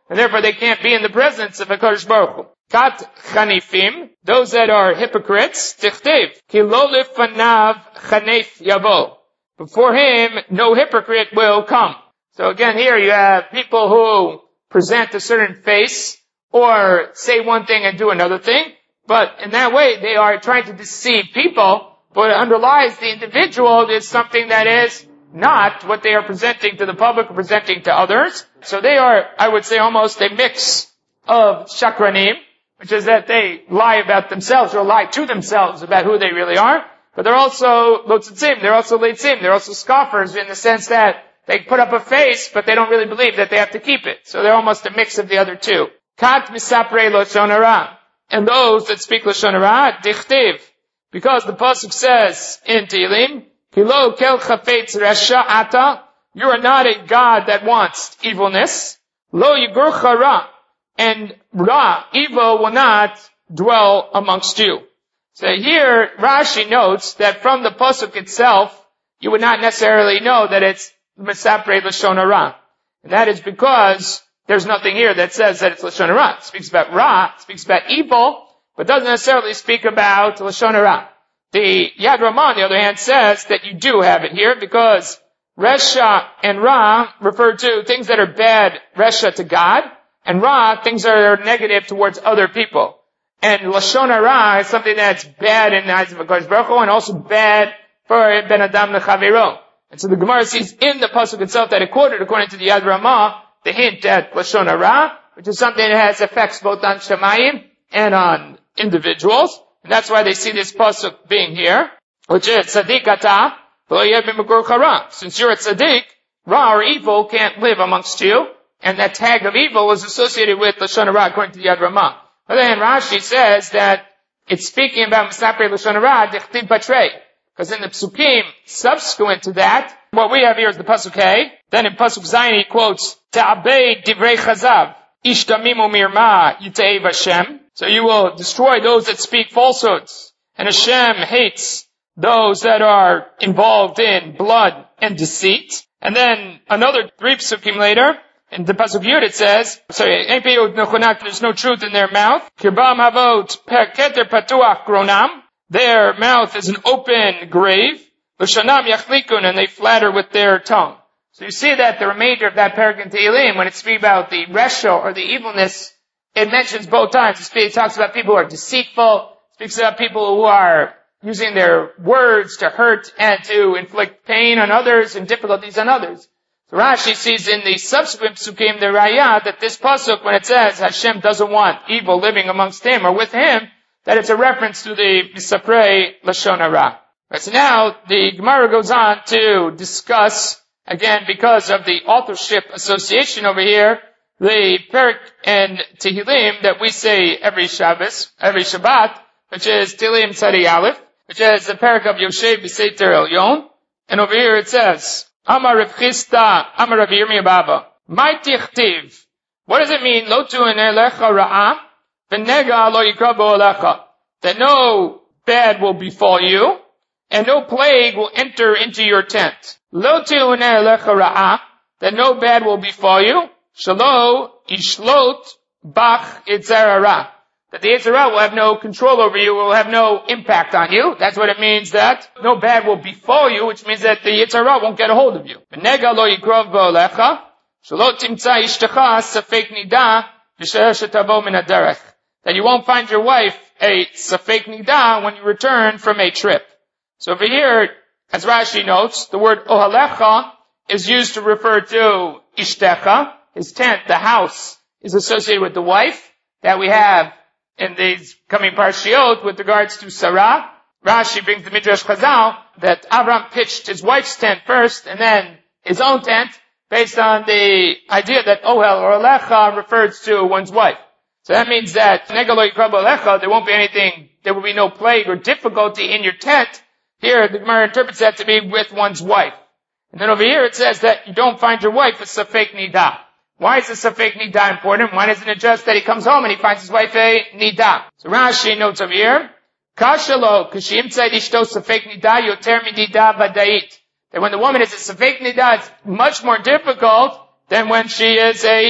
and therefore they can't be in the presence of HaKadosh Baruch Hu. Kat chanifim, those that are hypocrites, tichtiv, ki lo lifanav chanef yavo. Before him, no hypocrite will come. So again, here you have people who present a certain face, or say one thing and do another thing, but in that way they are trying to deceive people, but what underlies the individual is something that is not what they are presenting to the public or presenting to others. So they are, I would say, almost a mix of shakranim, which is that they lie about themselves or lie to themselves about who they really are. But they're also lotzitzim, they're also leitzim, they're also scoffers in the sense that they put up a face, but they don't really believe that they have to keep it. So they're almost a mix of the other two. Kat misapre lashon hara. And those that speak lashon hara, dichtiv. Because the pasuk says in Tehillim, Kilo kel chafetz resha ata, you are not a God that wants evilness. Lo yigurcha ra. And ra, evil, will not dwell amongst you. So here, Rashi notes that from the pasuk itself, you would not necessarily know that it's Mesapre Lashon Hara. And that is because there's nothing here that says that it's Lashon Hara. It speaks about Ra, it speaks about evil, but doesn't necessarily speak about Lashon Hara. The Yad Ramah, on the other hand, says that you do have it here because Resha and Ra refer to things that are bad, Resha to God, and Ra, things that are negative towards other people. And Lashon Hara is something that's bad in the eyes of HaKadosh Baruch Hu and also bad for Ben Adam Lechaviro. And so the Gemara sees in the pasuk itself that it quoted, according to the Yad Ramah, the hint at Lashon Hara, which is something that has effects both on Shemayim and on individuals. And that's why they see this pasuk being here, which is Tzaddik ata, v'lo yeh b'megur Ra. Since you're a tzaddik, Ra or evil can't live amongst you. And that tag of evil is associated with Lashon Hara, according to the Yad Ramah. But then Rashi says that it's speaking about Mesapre Lashon Hara, Dichtiv Batre. Because in the Psukim, subsequent to that, what we have here is the Pasuk Hey. Then in Pasuk Zayin he quotes, Ta'abei Divrei Chazav, Ishtamimu Mirma Yiteiv Hashem. So you will destroy those that speak falsehoods. And Hashem hates those that are involved in blood and deceit. And then another three Psukim later, in the Pasuk Yud it says, sorry, there's no truth in their mouth. Kirbam havot keter patuach gronam. Their mouth is an open grave. L'shanam yachlikun, and they flatter with their tongue. So you see that the remainder of that parak in Tehillim, when it speaks about the resha or the evilness, it mentions both times. It talks about people who are deceitful. It speaks about people who are using their words to hurt and to inflict pain on others and difficulties on others. So Rashi sees in the subsequent psukim, the raya, that this pasuk, when it says Hashem doesn't want evil living amongst him or with him, that it's a reference to the Misapre Lashon Hara. Right, so now the Gemara goes on to discuss, again, because of the authorship association over here, the parak and Tehillim that we say every Shabbos, every Shabbat, which is Tehillim Tzadi Aleph, which is the parak of Yoshev B'Seiter Elyon. And over here it says, Amar Rav Chisda, Amar Rav Yirmiyah Baba. My tichtiv. What does it mean? Lo tu'ene lecha ra'ah, v'nega lo yikrabo lecha. That no bad will befall you, and no plague will enter into your tent. Lo tu'ene lecha ra'ah, that no bad will befall you. Shalo ishlot bach yetzer hara. That the Yetzer Hara will have no control over you, will have no impact on you. That's what it means, that no bad will befall you, which means that the Yetzer Hara won't get a hold of you. V'nega lo yikrov bo'olecha, shelo timtza ishtecha safek nida, v'she'er shetavo min haderech. That you won't find your wife a safek nida when you return from a trip. So over here, as Rashi notes, the word ohalecha is used to refer to ishtecha, his tent, the house, is associated with the wife that we have in these coming parshiot with regards to Sarah. Rashi brings the Midrash Chazal that Avram pitched his wife's tent first and then his own tent based on the idea that Ohel or Alecha refers to one's wife. So that means that Negalo Yikrab Alecha, there won't be anything, there will be no plague or difficulty in your tent. Here the Gemara interprets that to be with one's wife. And then over here it says that you don't find your wife a Safek Nidah. Why is the Safek Nidah important? Why isn't it just that he comes home and he finds his wife a Nidah? So Rashi notes over here, Kashalo, Kashim Tzad Ishto Safek Nidah, Yoter Nidah Vadait. That when the woman is a Safek Nidah, it's much more difficult than when she is a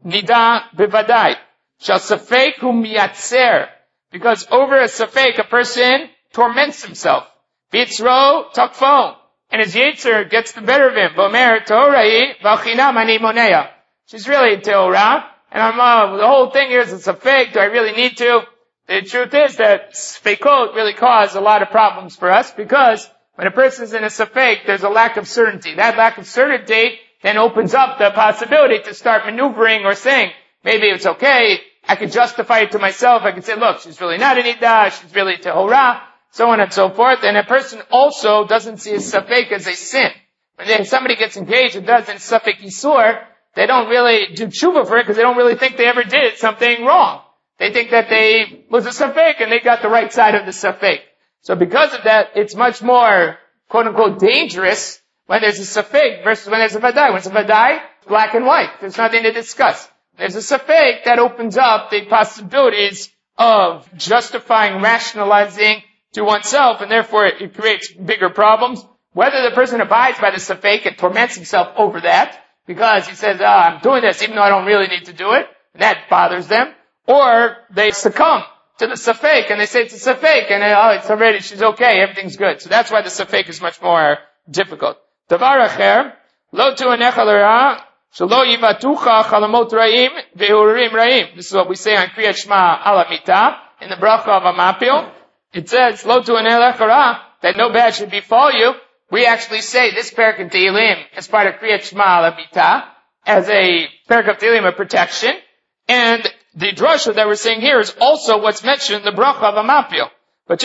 nida bivadai. Shall safek hu miyatzer. Because over a safek, a person torments himself. Bitzro takfo. And his yetzer gets the better of him. Vomer torai v'achinam ani monea. She's really a Torah. And I'm, uh, the whole thing here is it's a fake. Do I really need to? The truth is that sfekot really cause a lot of problems for us because when a person is in a safek, there's a lack of certainty. That lack of certainty then opens up the possibility to start maneuvering or saying, maybe it's okay. I could justify it to myself. I could say, look, she's really not a nidah. She's really a tehorah. So on and so forth. And a person also doesn't see a safek as a sin. When somebody gets engaged and does in safek yisur, they don't really do tshuva for it because they don't really think they ever did something wrong. They think that they was a safek and they got the right side of the safek. So because of that, it's much more, quote unquote, dangerous when there's a safek versus when there's a vadai. When it's a vadai, it's black and white. There's nothing to discuss. There's a safek that opens up the possibilities of justifying, rationalizing to oneself, and therefore it creates bigger problems. Whether the person abides by the safek and torments himself over that, because he says, ah, I'm doing this even though I don't really need to do it, and that bothers them, or they succumb to the safek and they say it's a safek and oh, it's already, she's okay, everything's good. So that's why the safek is much more difficult. Davar acher, lo tu'anecha l'ra, shelo yivatucha chalamot ra'im ve'hurim ra'im. This is what we say on Kriyat Shema ala mitah, in the bracha of Amapil. It says, lo tu'anecha l'ra, that no bad should befall you. We actually say this parak in Tehillim as part of Kriyat Shema ala mitah, as a parak of Tehillim of protection. And the drasha that we're saying here is also what's mentioned in the bracha of Amapil. But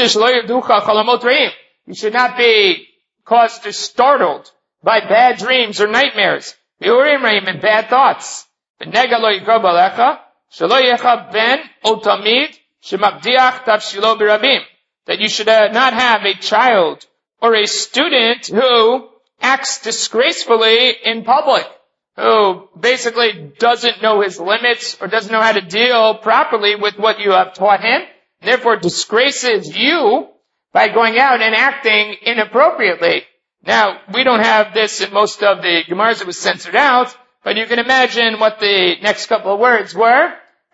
you should not be caused to startled by bad dreams or nightmares. And bad thoughts. That you should uh, not have a child or a student who acts disgracefully in public, who basically doesn't know his limits or doesn't know how to deal properly with what you have taught him, and therefore disgraces you by going out and acting inappropriately. Now, we don't have this in most of the Gemaras, it was censored out, but you can imagine what the next couple of words were.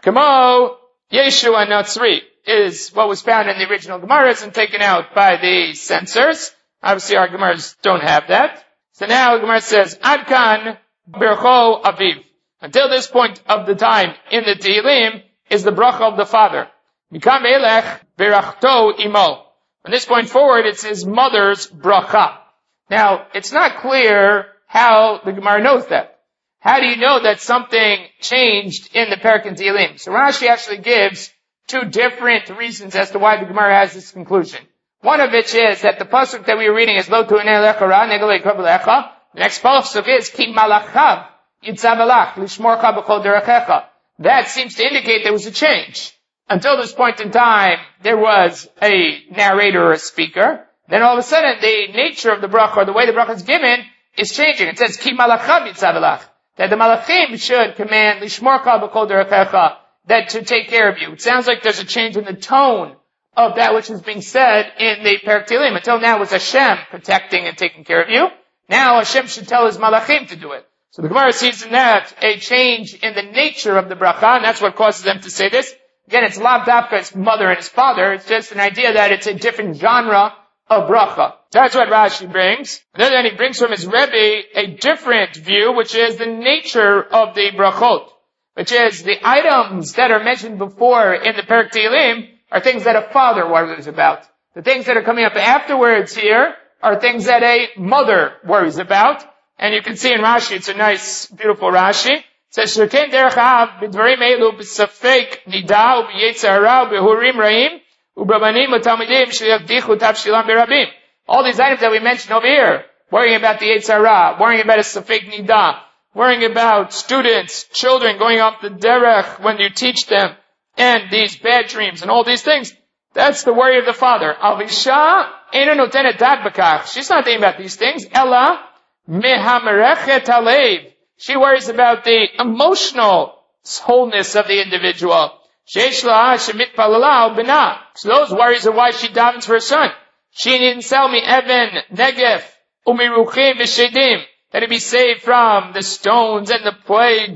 Kamo Yeshua Natsri is what was found in the original Gemaras and taken out by the censors. Obviously our Gemaras don't have that. So now the Gemara says, Adkan Bercho Aviv. Until this point of the time in the Tehillim is the bracha of the father. Mikam Elech Berachto Imo. From this point forward, it's his mother's bracha. Now, it's not clear how the Gemara knows that. How do you know that something changed in the Perek in Tehillim? So Rashi actually gives two different reasons as to why the Gemara has this conclusion. One of which is that the pasuk that we are reading is Lo tu'anei lecha ra negalei kavalecha. The next pasuk is Ki malachav yitzav lishmorcha b'chol derechecha. That seems to indicate there was a change. Until this point in time, there was a narrator or a speaker. Then all of a sudden, the nature of the bracha, or the way the bracha is given, is changing. It says Ki malachav yitzav that the malachim should command lishmorcha b'chol derechecha, that to take care of you. It sounds like there's a change in the tone of that which is being said in the Perek Tehillim. Until now it was Hashem protecting and taking care of you. Now Hashem should tell his malachim to do it. So the Gemara sees in that a change in the nature of the bracha, and that's what causes them to say this. Again, it's lav dafka, his mother and his father. It's just an idea that it's a different genre of bracha. That's what Rashi brings. And then he brings from his Rebbe a different view, which is the nature of the brachot, which is the items that are mentioned before in the Perek Tehillim are things that a father worries about. The things that are coming up afterwards here are things that a mother worries about. And you can see in Rashi, it's a nice, beautiful Rashi. It says, Shirken derech av b'dvarim elu b'safek nida u'b'yetzer hara u'b'hurim ra'im u'brabanim u'talmidim sheyavdichu tavshilam b'rabim. All these items that we mentioned over here, worrying about the yetzer hara, worrying about a safek nida, worrying about students, children going off the derech when you teach them, and these bad dreams and all these things, that's the worry of the father. Avisha eina notenet dat b'kach. She's not thinking about these things. Ella mehamerechet halev. She worries about the emotional wholeness of the individual. Sheish laha shemitpalala b'na. So those worries are why she davens for her son. She didn't sell me even negef umiruchim v'shedim, that he be saved from the stones and the plagues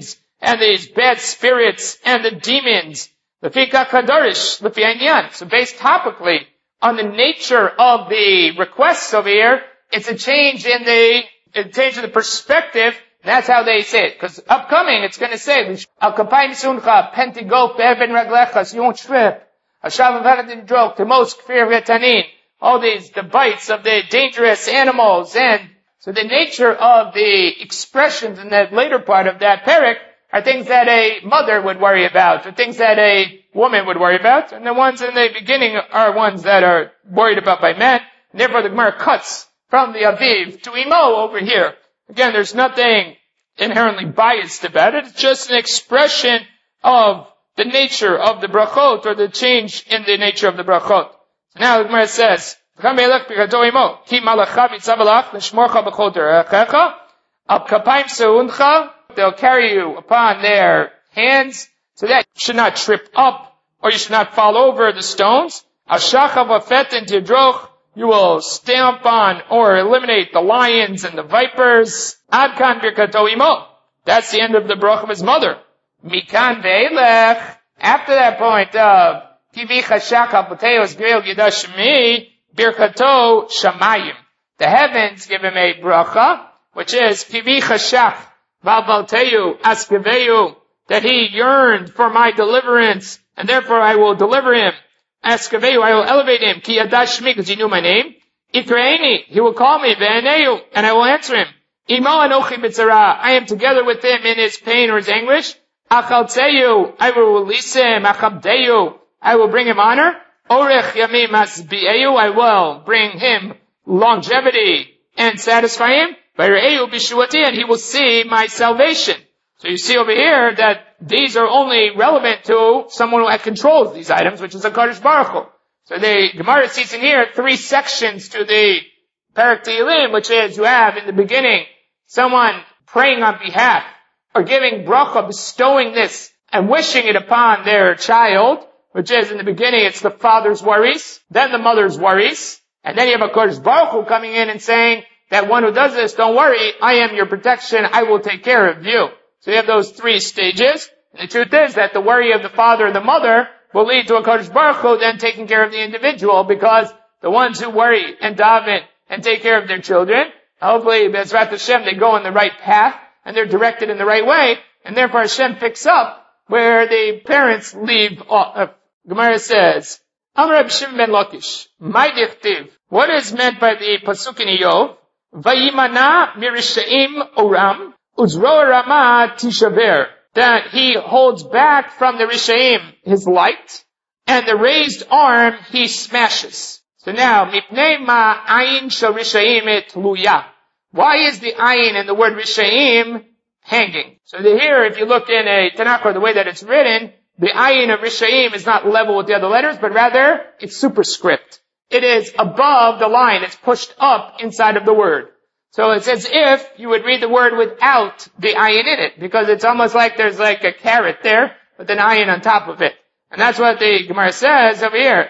and these bad spirits and the demons. Lefika kadarish, lefi anyan. So based topically on the nature of the requests over here, it's a change in the, a change in the perspective. That's how they say it. Because upcoming, it's going to say, Al kapayim suncha, pentigof, be'even raglecha, so you won't trip. Hashav v'vadin drok, the most kfir v'etanin. All these, the bites of the dangerous animals. And so the nature of the expressions in that later part of that parak are things that a mother would worry about, or things that a woman would worry about. And the ones in the beginning are ones that are worried about by men. And therefore the Gemara cuts from the Aviv to Imo over here. Again, there's nothing inherently biased about it. It's just an expression of the nature of the brachot, or the change in the nature of the brachot. So now the Gemara says, they'll carry you upon their hands, so that you should not trip up, or you should not fall over the stones. You will stamp on or eliminate the lions and the vipers. Adkan birkato imo. That's the end of the bracha of his mother. Mikan ve'elech. After that point of kivi chashak al-pateos gril yidashmi birkato shamayim. The heavens give him a bracha, which is kivi chashak v'alvalteyu askeveu, that he yearned for my deliverance, and therefore I will deliver him. Askaveu, I will elevate him, ki yadash shmi, because he knew my name. Ikraeni, he will call me, ve'aneu, and I will answer him. Imo anochi b'tzara, I am together with him in his pain or his anguish. Achalteu, I will release him. Achabdeu, I will bring him honor. Orech yamim asbi'eu, I will bring him longevity and satisfy him. V're'eu b'shuati, and he will see my salvation. So you see over here that these are only relevant to someone who controls these items, which is a Kadosh Baruch Hu. So the Gemara sees in here three sections to the Parak Tehillim, which is you have in the beginning someone praying on behalf, or giving bracha, bestowing this and wishing it upon their child, which is in the beginning it's the father's worries, then the mother's worries, and then you have a Kadosh Baruch Hu coming in and saying that one who does this, don't worry, I am your protection, I will take care of you. So you have those three stages. And the truth is that the worry of the father and the mother will lead to a Kadosh Baruch Hu then taking care of the individual, because the ones who worry and daven and take care of their children, hopefully, Bezrat Hashem, they go on the right path and they're directed in the right way, and therefore Hashem picks up where the parents leave off. Uh, Gemara says, Amar Reb Shimon ben Lakish, my dichtiv, what is meant by the pasuk in Iyov? Vayimana mirishaim oram, Uzro Rama Tishaver, that he holds back from the Rishaim his light, and the raised arm he smashes. So now, Mipnei Ma Ayin Shel Rishaim Et Luya. Why is the Ayin in the word Rishaim hanging? So here, if you look in a Tanakh, or the way that it's written, the Ayin of Rishaim is not level with the other letters, but rather, it's superscript. It is above the line, it's pushed up inside of the word. So it's as if you would read the word without the ayin in it, because it's almost like there's like a carrot there with an ayin on top of it. And that's what the Gemara says over here.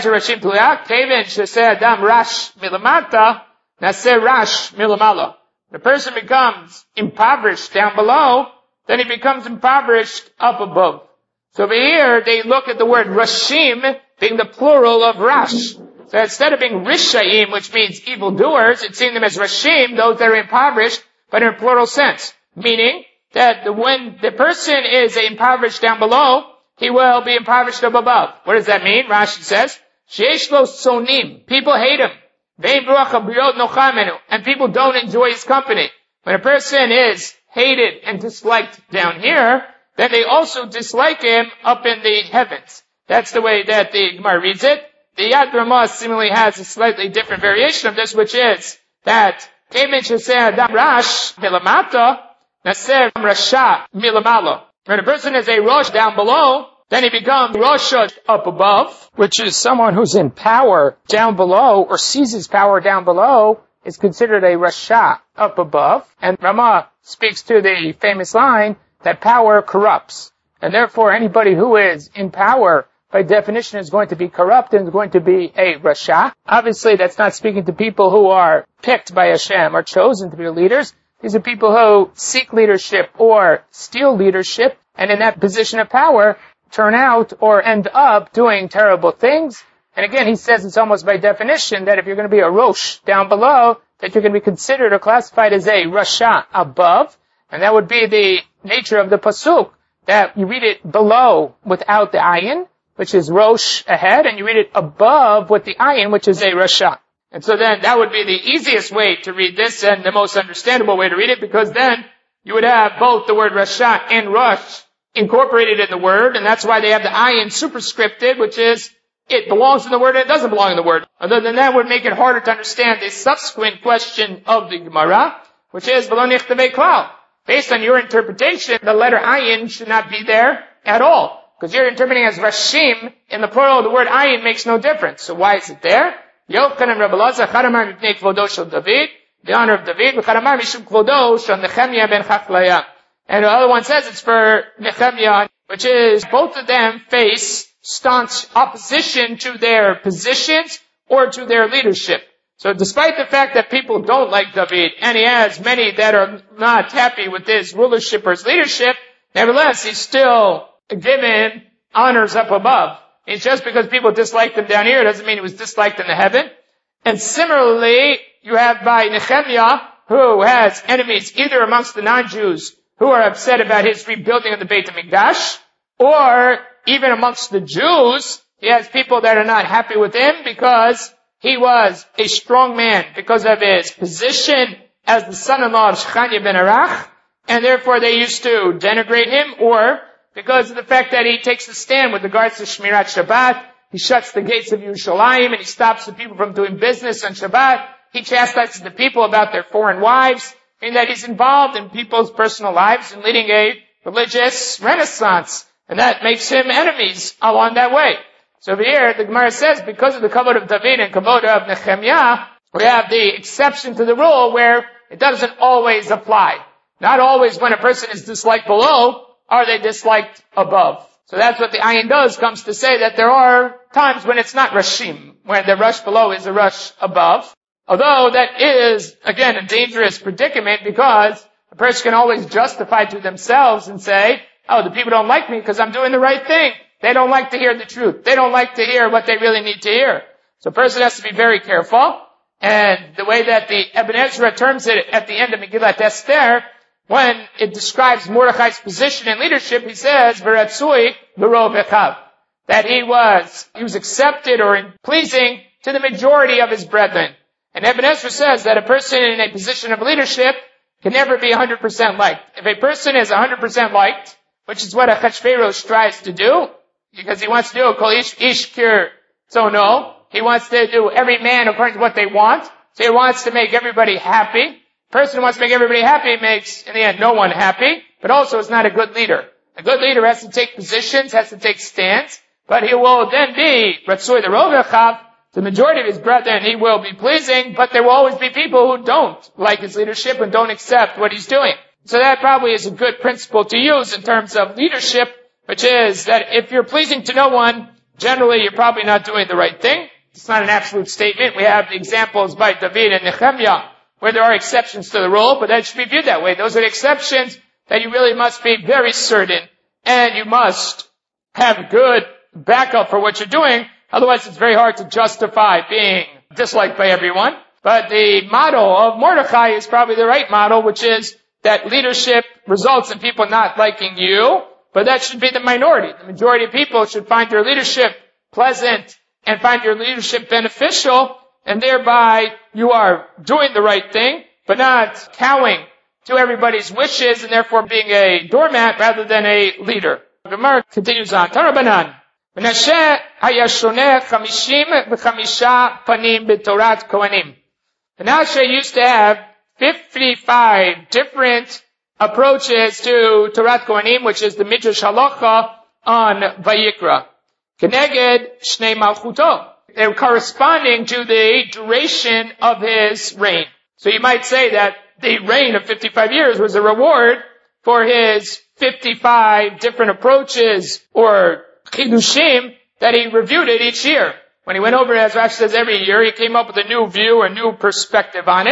The person becomes impoverished down below, then he becomes impoverished up above. So over here, they look at the word rashim being the plural of rash. So instead of being rishaim, which means evildoers, it's seeing them as rashim, those that are impoverished, but in a plural sense. Meaning that the, when the person is impoverished down below, he will be impoverished up above. What does that mean? Rashi says, Sheyesh lo sonim. People hate him. Ve'im ruach habriot nochamenu. And people don't enjoy his company. When a person is hated and disliked down here, then they also dislike him up in the heavens. That's the way that the Gemara reads it. The Yad Ramah similarly has a slightly different variation of this, which is that Kemen sheseh adam rash milamata naseh rasha milamalo. When a person is a rosh down below, then he becomes rosh up above, which is someone who's in power down below or seizes power down below is considered a rasha up above. And Ramah speaks to the famous line that power corrupts, and therefore anybody who is in power by definition is going to be corrupt and is going to be a rasha. Obviously, that's not speaking to people who are picked by Hashem or chosen to be leaders. These are people who seek leadership or steal leadership, and in that position of power, turn out or end up doing terrible things. And again, he says it's almost by definition that if you're going to be a rosh down below, that you're going to be considered or classified as a rasha above. And that would be the nature of the pasuk, that you read it below without the ayin, which is rosh ahead, and you read it above with the ayin, which is a rasha. And so then that would be the easiest way to read this and the most understandable way to read it, because then you would have both the word rasha and rosh incorporated in the word, and that's why they have the ayin superscripted, which is it belongs in the word and it doesn't belong in the word. Other than that would make it harder to understand the subsequent question of the Gemara, which is v'lo nichtavei klal. Based on your interpretation, the letter ayin should not be there at all, because you're interpreting as rashim. In the plural, the word ayin makes no difference. So why is it there? Yochanan Rabbi Elazar charamar mipnei kvodo shel David, the honor of David, v'charamar mishum kvodo shel Nehemiah ben Chachlaya. And the other one says it's for Nehemiah, which is both of them face staunch opposition to their positions or to their leadership. So despite the fact that people don't like David, and he has many that are not happy with his rulership or his leadership, nevertheless, he's still given honors up above. It's just because people dislike him down here doesn't mean he was disliked in the heaven. And similarly, you have by Nehemiah, who has enemies either amongst the non-Jews who are upset about his rebuilding of the Beit HaMikdash, or even amongst the Jews, he has people that are not happy with him because he was a strong man because of his position as the son-in-law of Shechaniah ben Arach, and therefore they used to denigrate him, or because of the fact that he takes a stand with regards to Shmirat Shabbat, he shuts the gates of Yerushalayim and he stops the people from doing business on Shabbat, he chastises the people about their foreign wives, and that he's involved in people's personal lives and leading a religious renaissance. And that makes him enemies along that way. So over here, the Gemara says, because of the kavod of David and kavod of Nehemiah, we have the exception to the rule where it doesn't always apply. Not always when a person is disliked below, are they disliked above. So that's what the ayin does, comes to say that there are times when it's not rashim, when the rush below is a rush above. Although that is, again, a dangerous predicament, because a person can always justify to themselves and say, oh, the people don't like me because I'm doing the right thing. They don't like to hear the truth. They don't like to hear what they really need to hear. So a person has to be very careful. And the way that the Ibn Ezra terms it at the end of Megillat Esther, when it describes Mordechai's position in leadership, he says, V'ratzui l'rov echav, that he was, he was accepted or pleasing to the majority of his brethren. And Ibn Ezra says that a person in a position of leadership can never be one hundred percent liked. If a person is one hundred percent liked, which is what Achashverosh tries to do, because he wants to do kol ish ish kir tzono, he wants to do every man according to what they want, so he wants to make everybody happy. The person who wants to make everybody happy makes, in the end, no one happy, but also is not a good leader. A good leader has to take positions, has to take stands, but he will then be Ratzui the Rov Echav, the majority of his brethren, he will be pleasing, but there will always be people who don't like his leadership and don't accept what he's doing. So that probably is a good principle to use in terms of leadership, which is that if you're pleasing to no one, generally you're probably not doing the right thing. It's not an absolute statement. We have the examples by David and Nehemiah where there are exceptions to the rule, but that should be viewed that way. Those are the exceptions that you really must be very certain, and you must have good backup for what you're doing. Otherwise, it's very hard to justify being disliked by everyone. But the model of Mordechai is probably the right model, which is that leadership results in people not liking you, but that should be the minority. The majority of people should find your leadership pleasant and find your leadership beneficial, and thereby you are doing the right thing, but not cowing to everybody's wishes and therefore being a doormat rather than a leader. The Gemara continues on. Tarabanan. Menashe haya shoneh chamishim v'chamisha panim b'torat kohanim. Menashe used to have fifty-five different approaches to Torat Kohanim, which is the Midrash Halacha on Vayikra. Keneged Shnei Malchuto. They're corresponding to the duration of his reign. So you might say that the reign of fifty-five years was a reward for his fifty-five different approaches or chidushim that he reviewed it each year. When he went over it, as Rashi says, every year, he came up with a new view, a new perspective on it.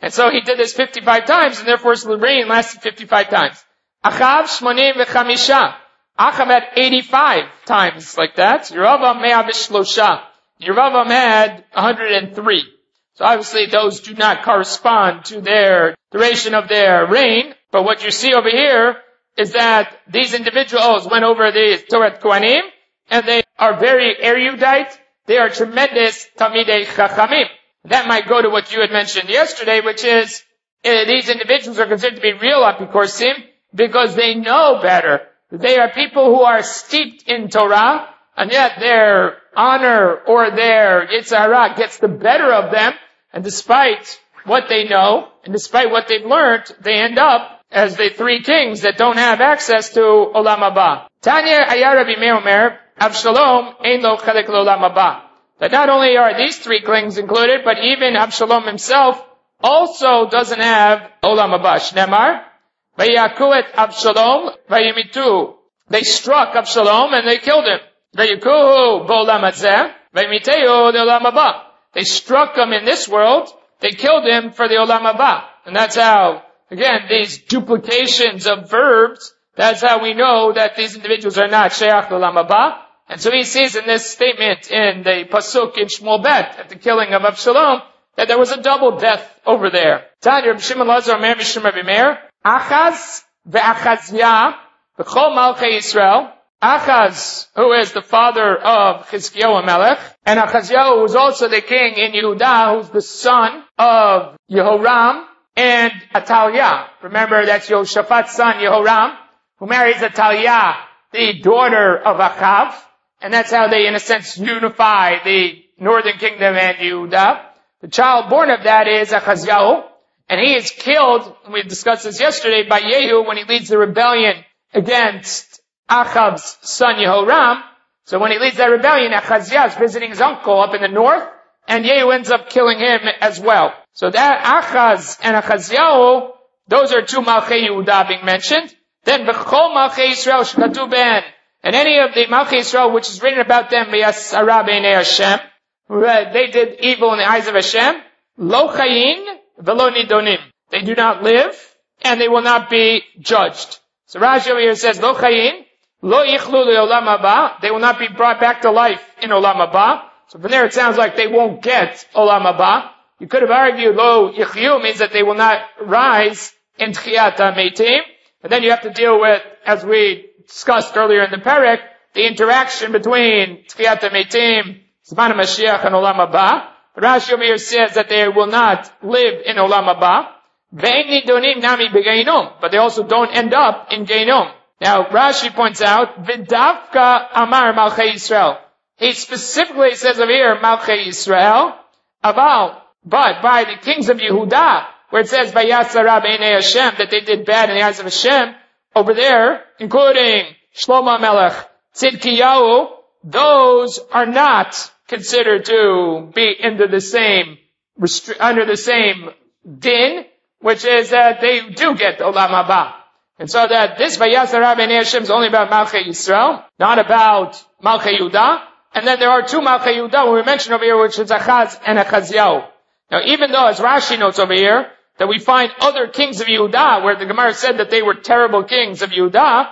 And so he did this fifty-five times, and therefore his reign lasted fifty-five times. Achav shmonim v'chamisha. Achav had eighty-five times like that. Yerovam mea v'shlosha. Yerovam had one hundred three. So obviously those do not correspond to their duration of their reign. But what you see over here is that these individuals went over the Torah Kohanim, and they are very erudite. They are tremendous Talmidei Chachamim. That might go to what you had mentioned yesterday, which is uh, these individuals are considered to be real Apikorsim because they know better. They are people who are steeped in Torah, and yet their honor or their Yetzer Hara gets the better of them, and despite what they know, and despite what they've learned, they end up as the three kings that don't have access to Olam Haba. Tanya Aya Rabbi Meir Omer, Avshalom ein lo chelek l'Olam Haba. That not only are these three kings included, but even Avshalom himself also doesn't have Olam Haba. Shnemar, Vayaku et Avshalom, Vayimitu. They struck Avshalom and they killed him. Vayikuhu b'Olam hazeh, Vayimiteu l'Olam Haba. They struck him in this world, they killed him for the Olam Haba. And that's how, again, these duplications of verbs, that's how we know that these individuals are not Sheach l'Olam Haba. And so he sees in this statement in the Pasuk in Shmuel Bet, at the killing of Avshalom, that there was a double death over there. Tanya Rabbi Shimon Lazar Omer Mishum Rabbi Meir, Achaz ve'Achazia v'chol Malchei Yisrael. Achaz, who is the father of Chizkiyahu Melech, and Achaziyahu, who was also the king in Yehudah, who's the son of Yehoram and Ataliah. Remember, that's Yehoshaphat's son, Yehoram, who marries Ataliah, the daughter of Achav. And that's how they, in a sense, unify the northern kingdom and Yehudah. The child born of that is Achaziyahu, and he is killed, we discussed this yesterday, by Yehu when he leads the rebellion against Achav's son Yehoram. So when he leads that rebellion, Achaziah is visiting his uncle up in the north, and Yehu ends up killing him as well. So that Achaz and Achaziyahu, those are two Malchei Yehudah being mentioned. Then B'chol Malchei Yisrael Shekatu Ben, and any of the Malchei Yisrael which is written about them, B'yasara B'nei Hashem, they did evil in the eyes of Hashem, Lo Chayin V'lo Nidonim. They do not live, and they will not be judged. So Rashi over here says, Lo Chayin, Lo Yichlu Le'olam Haba. They will not be brought back to life in Olam Haba. So from there it sounds like they won't get Olam Haba. You could have argued Lo Yichyu means that they will not rise in Tchiyat HaMeitim. And then you have to deal with, as we discussed earlier in the Perek, the interaction between Tchiyat HaMeitim, Zman HaMashiach, and Olam Haba. But Rashi over here says that they will not live in Olam Haba. Ve'en nidonim nami b'geinom. But they also don't end up in Geinom. Now, Rashi points out, V'davka amar Malchei Yisrael. He specifically says over here, Malchei Yisrael, about, but by the kings of Yehudah, where it says, Vayasara B'nei Hashem, that they did bad in the eyes of Hashem, over there, including Shlomo Melech, Tzidkiyahu, those are not considered to be under the same, under the same din, which is that they do get Olam Haba. And so that this Vayasara B'nei Hashem is only about Malchei Yisrael, not about Malchei Yehudah. And then there are two Malchei Yehudah we mentioned over here, which is Achaz and Achaziyahu. Now even though, as Rashi notes over here, that we find other kings of Yehudah, where the Gemara said that they were terrible kings of Yehudah,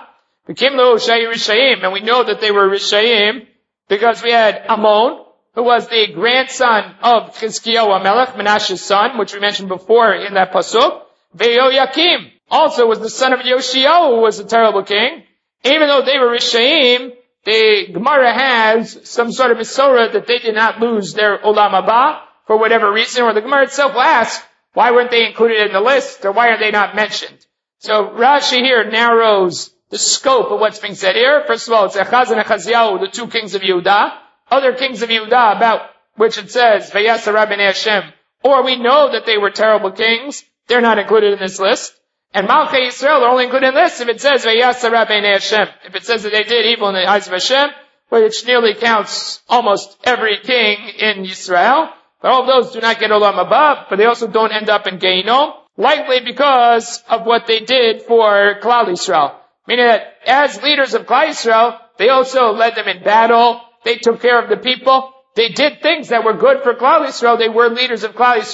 and we know that they were Rishayim, because we had Ammon, who was the grandson of Chizkiyahu HaMelech, Menashe's son, which we mentioned before in that pasuk. Ve'yoyakim also was the son of Yoshiyahu, who was a terrible king. Even though they were Rishayim, the Gemara has some sort of Misorah that they did not lose their Olam Haba for whatever reason, or the Gemara itself will ask, why weren't they included in the list, or why are they not mentioned? So Rashi here narrows the scope of what's being said here. First of all, it's Achaz and Achaziyahu, the two kings of Yehudah. Other kings of Yehudah, about which it says, Vayasara B'nei Hashem, or we know that they were terrible kings, they're not included in this list. And Malchei Yisrael are only included in this if it says Vayasara B'nei Hashem. If it says that they did evil in the eyes of Hashem, which nearly counts almost every king in Yisrael. But all of those do not get Olam Haba, but they also don't end up in Geinom, likely because of what they did for Klal Yisrael. Meaning that as leaders of Klal Yisrael, they also led them in battle, they took care of the people, they did things that were good for Klal Yisrael, they were leaders of Klal Yisrael.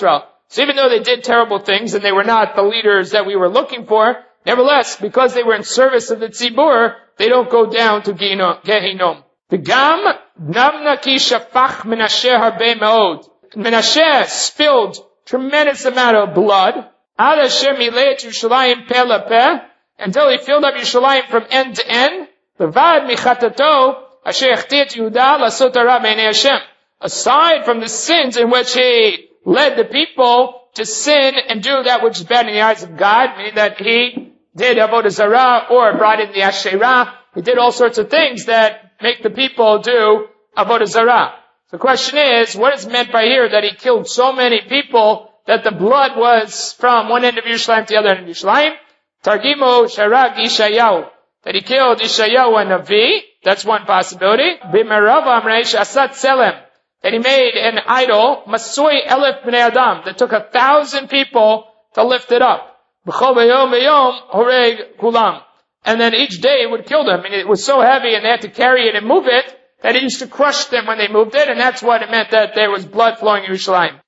So even though they did terrible things and they were not the leaders that we were looking for, nevertheless, because they were in service of the tzibur, they don't go down to Gehinom. V'gam namna ki shafach Menashe harbe meod. Menashe spilled tremendous amount of blood. Ad asher mileit Yerushalayim pe la pe, until he filled up Yerushalayim from end to end. Levad michatato asher yachti Yehuda lasot hara b'nei Hashem. Aside from the sins in which he led the people to sin and do that which is bad in the eyes of God, meaning that he did avodah zarah or brought in the Asherah. He did all sorts of things that make the people do avodah zarah. The question is, what is meant by here that he killed so many people that the blood was from one end of Yerushalayim to the other end of Yerushalayim? Targimo Sharag Yishayahu. That he killed Yishayahu and Navi. That's one possibility. B'merava Amreish Asat Selem. That he made an idol, Masui Elef B'nei Adam, that took a thousand people to lift it up. B'chol v'yom v'yom horeg kulam. And then each day it would kill them. And it was so heavy and they had to carry it and move it, that it used to crush them when they moved it, and that's what it meant that there was blood flowing in Yerushalayim.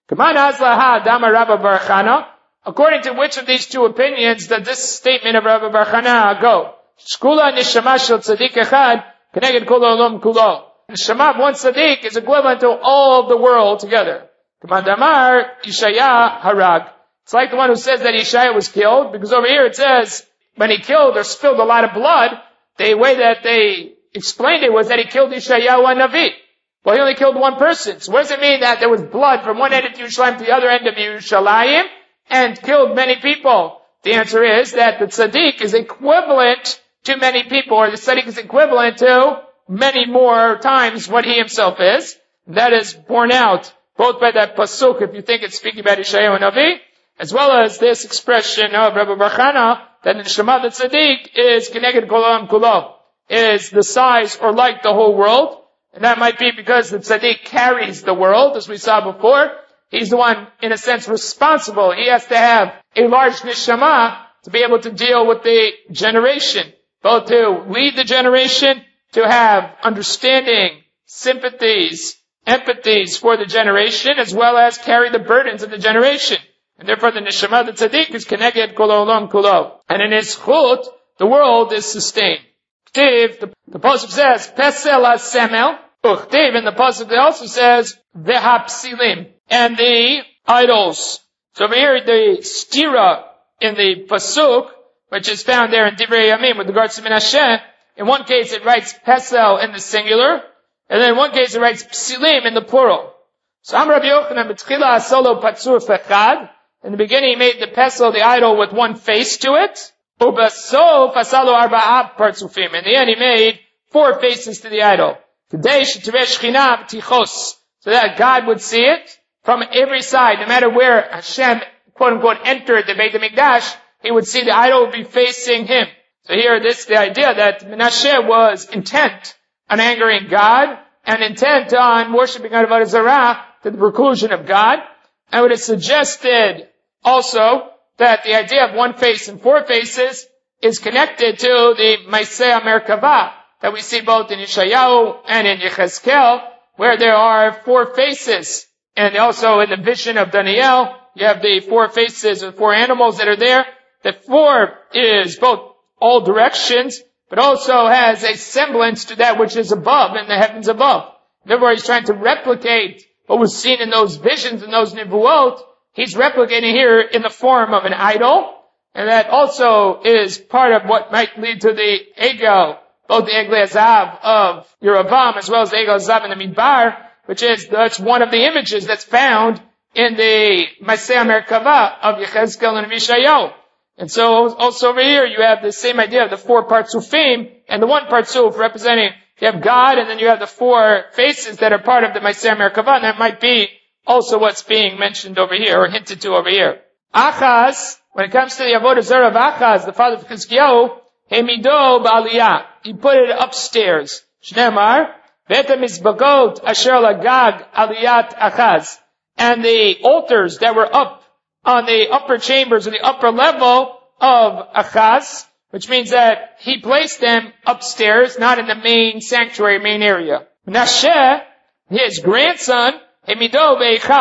According to which of these two opinions does this statement of Rabbi Bar Chana go? Shkula neshama shel tzadik echad keneged kol olam kulo. Neshama of one tzaddik is equivalent to all of the world together. Kamandamar Yishaya harag. It's like the one who says that Yishaya was killed, because over here it says when he killed or spilled a lot of blood, the way that they explained it was that he killed Yishayahu and Navi. Well, he only killed one person. So what does it mean that there was blood from one end of Yerushalayim to the other end of Yerushalayim and killed many people? The answer is that the tzaddik is equivalent to many people, or the tzaddik is equivalent to many more times what he himself is. That is borne out both by that pasuk, if you think it's speaking about Yishayahu and Navi, as well as this expression of Rabbi Bar Chana, that the neshama the tzaddik is keneged kol olam kulo, is the size or like the whole world. And that might be because the tzaddik carries the world, as we saw before. He's the one, in a sense, responsible. He has to have a large neshama to be able to deal with the generation, both to lead the generation, to have understanding, sympathies, empathies for the generation, as well as carry the burdens of the generation. And therefore the neshama, the tzaddik, is keneged kol olam kulo. And in his chut, the world is sustained. The, the pasuk says, Pesel ha-semel, Uchtiv, and the pasuk also says, V'ha-psilim, and the idols. So over here, the stira in the pasuk, which is found there in Divrei Yamim with regards to Menashe, in one case it writes Pesel in the singular, and then in one case it writes Psilim in the plural. So Am Rabbi Yochanan b'tchila asolo patzur fechad. In the beginning he made the pesel, the idol, with one face to it. Ubasof asalo arba'a partzufim. In the end he made four faces to the idol. Today shetiveh shechina b'tichos. So that God would see it from every side. No matter where Hashem, quote unquote, entered the Beit HaMikdash, he would see the idol would be facing him. So here, this the idea that Menashe was intent on angering God and intent on worshiping Avodah Zarah to the preclusion of God. I would have suggested also that the idea of one face and four faces is connected to the Maaseh Merkavah that we see both in Yeshayahu and in Yechezkel, where there are four faces. And also in the vision of Daniel, you have the four faces of four animals that are there. The four is both all directions, but also has a semblance to that which is above, in the heavens above. Therefore, he's trying to replicate what was seen in those visions and those nivuot. He's replicating here in the form of an idol, and that also is part of what might lead to the Egel, both the Eglei Hazav of Yeravam as well as the Egel Hazav in the Midbar, which is, that's one of the images that's found in the Maaseh Merkavah of Yechezkel and Yeshayahu. And so also over here you have the same idea of the four partzufim, and the one partzuf representing, you have God, and then you have the four faces that are part of the Maaseh Merkavah, and that might be also what's being mentioned over here, or hinted to over here. Achaz, when it comes to the Avodah Zarah of Achaz, the father of Chizkiyahu, Hemido ba'aliyah, he put it upstairs. Shneimar, Beit HaMizbagot asher lagag aliyat Achaz. And the altars that were up on the upper chambers, or the upper level of Achaz, which means that he placed them upstairs, not in the main sanctuary, main area. Menashe, his grandson, Hemido be'echal,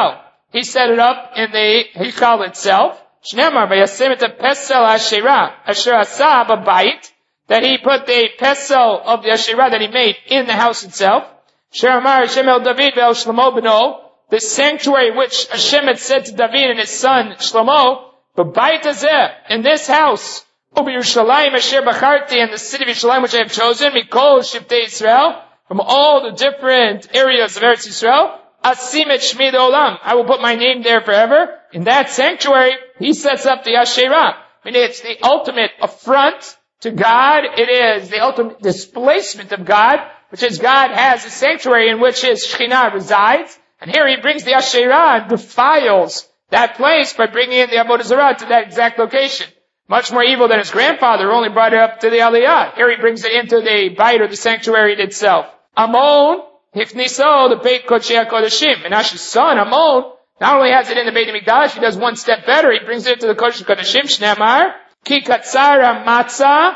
he set it up in the Hichal itself. Shneimar Vayasim et pesel Asherah Asher asa b'bayit, that he put the pesel of the Asherah that he made in the house itself. Sheramar Hashem el David ve'el Shlomo b'no, the sanctuary which Hashem had said to David and his son Shlomo, b'bayit hazeh, in this house, u'b'Yerushalayim asher bacharti, in the city of Yerushalayim which I have chosen, mikol shivtei Yisrael, from all the different areas of Eretz Yisrael, asim et shmi olam, I will put my name there forever. In that sanctuary, he sets up the Asherah. I mean, it's the ultimate affront to God. It is the ultimate displacement of God, which is God has a sanctuary in which his Shekhinah resides. And here he brings the Asherah and defiles that place by bringing in the Avodah Zarah to that exact location. Much more evil than his grandfather, who only brought it up to the Aliyah. Here he brings it into the Beit, or the sanctuary itself. Amon, Hifniso, the Beit Kodshei HaKodeshim. Menashe's son, Amon, not only has it in the Beit HaMikdash, he does one step better. He brings it to the Kodesh HaKodeshim, Shneimar, Ki katzara matzah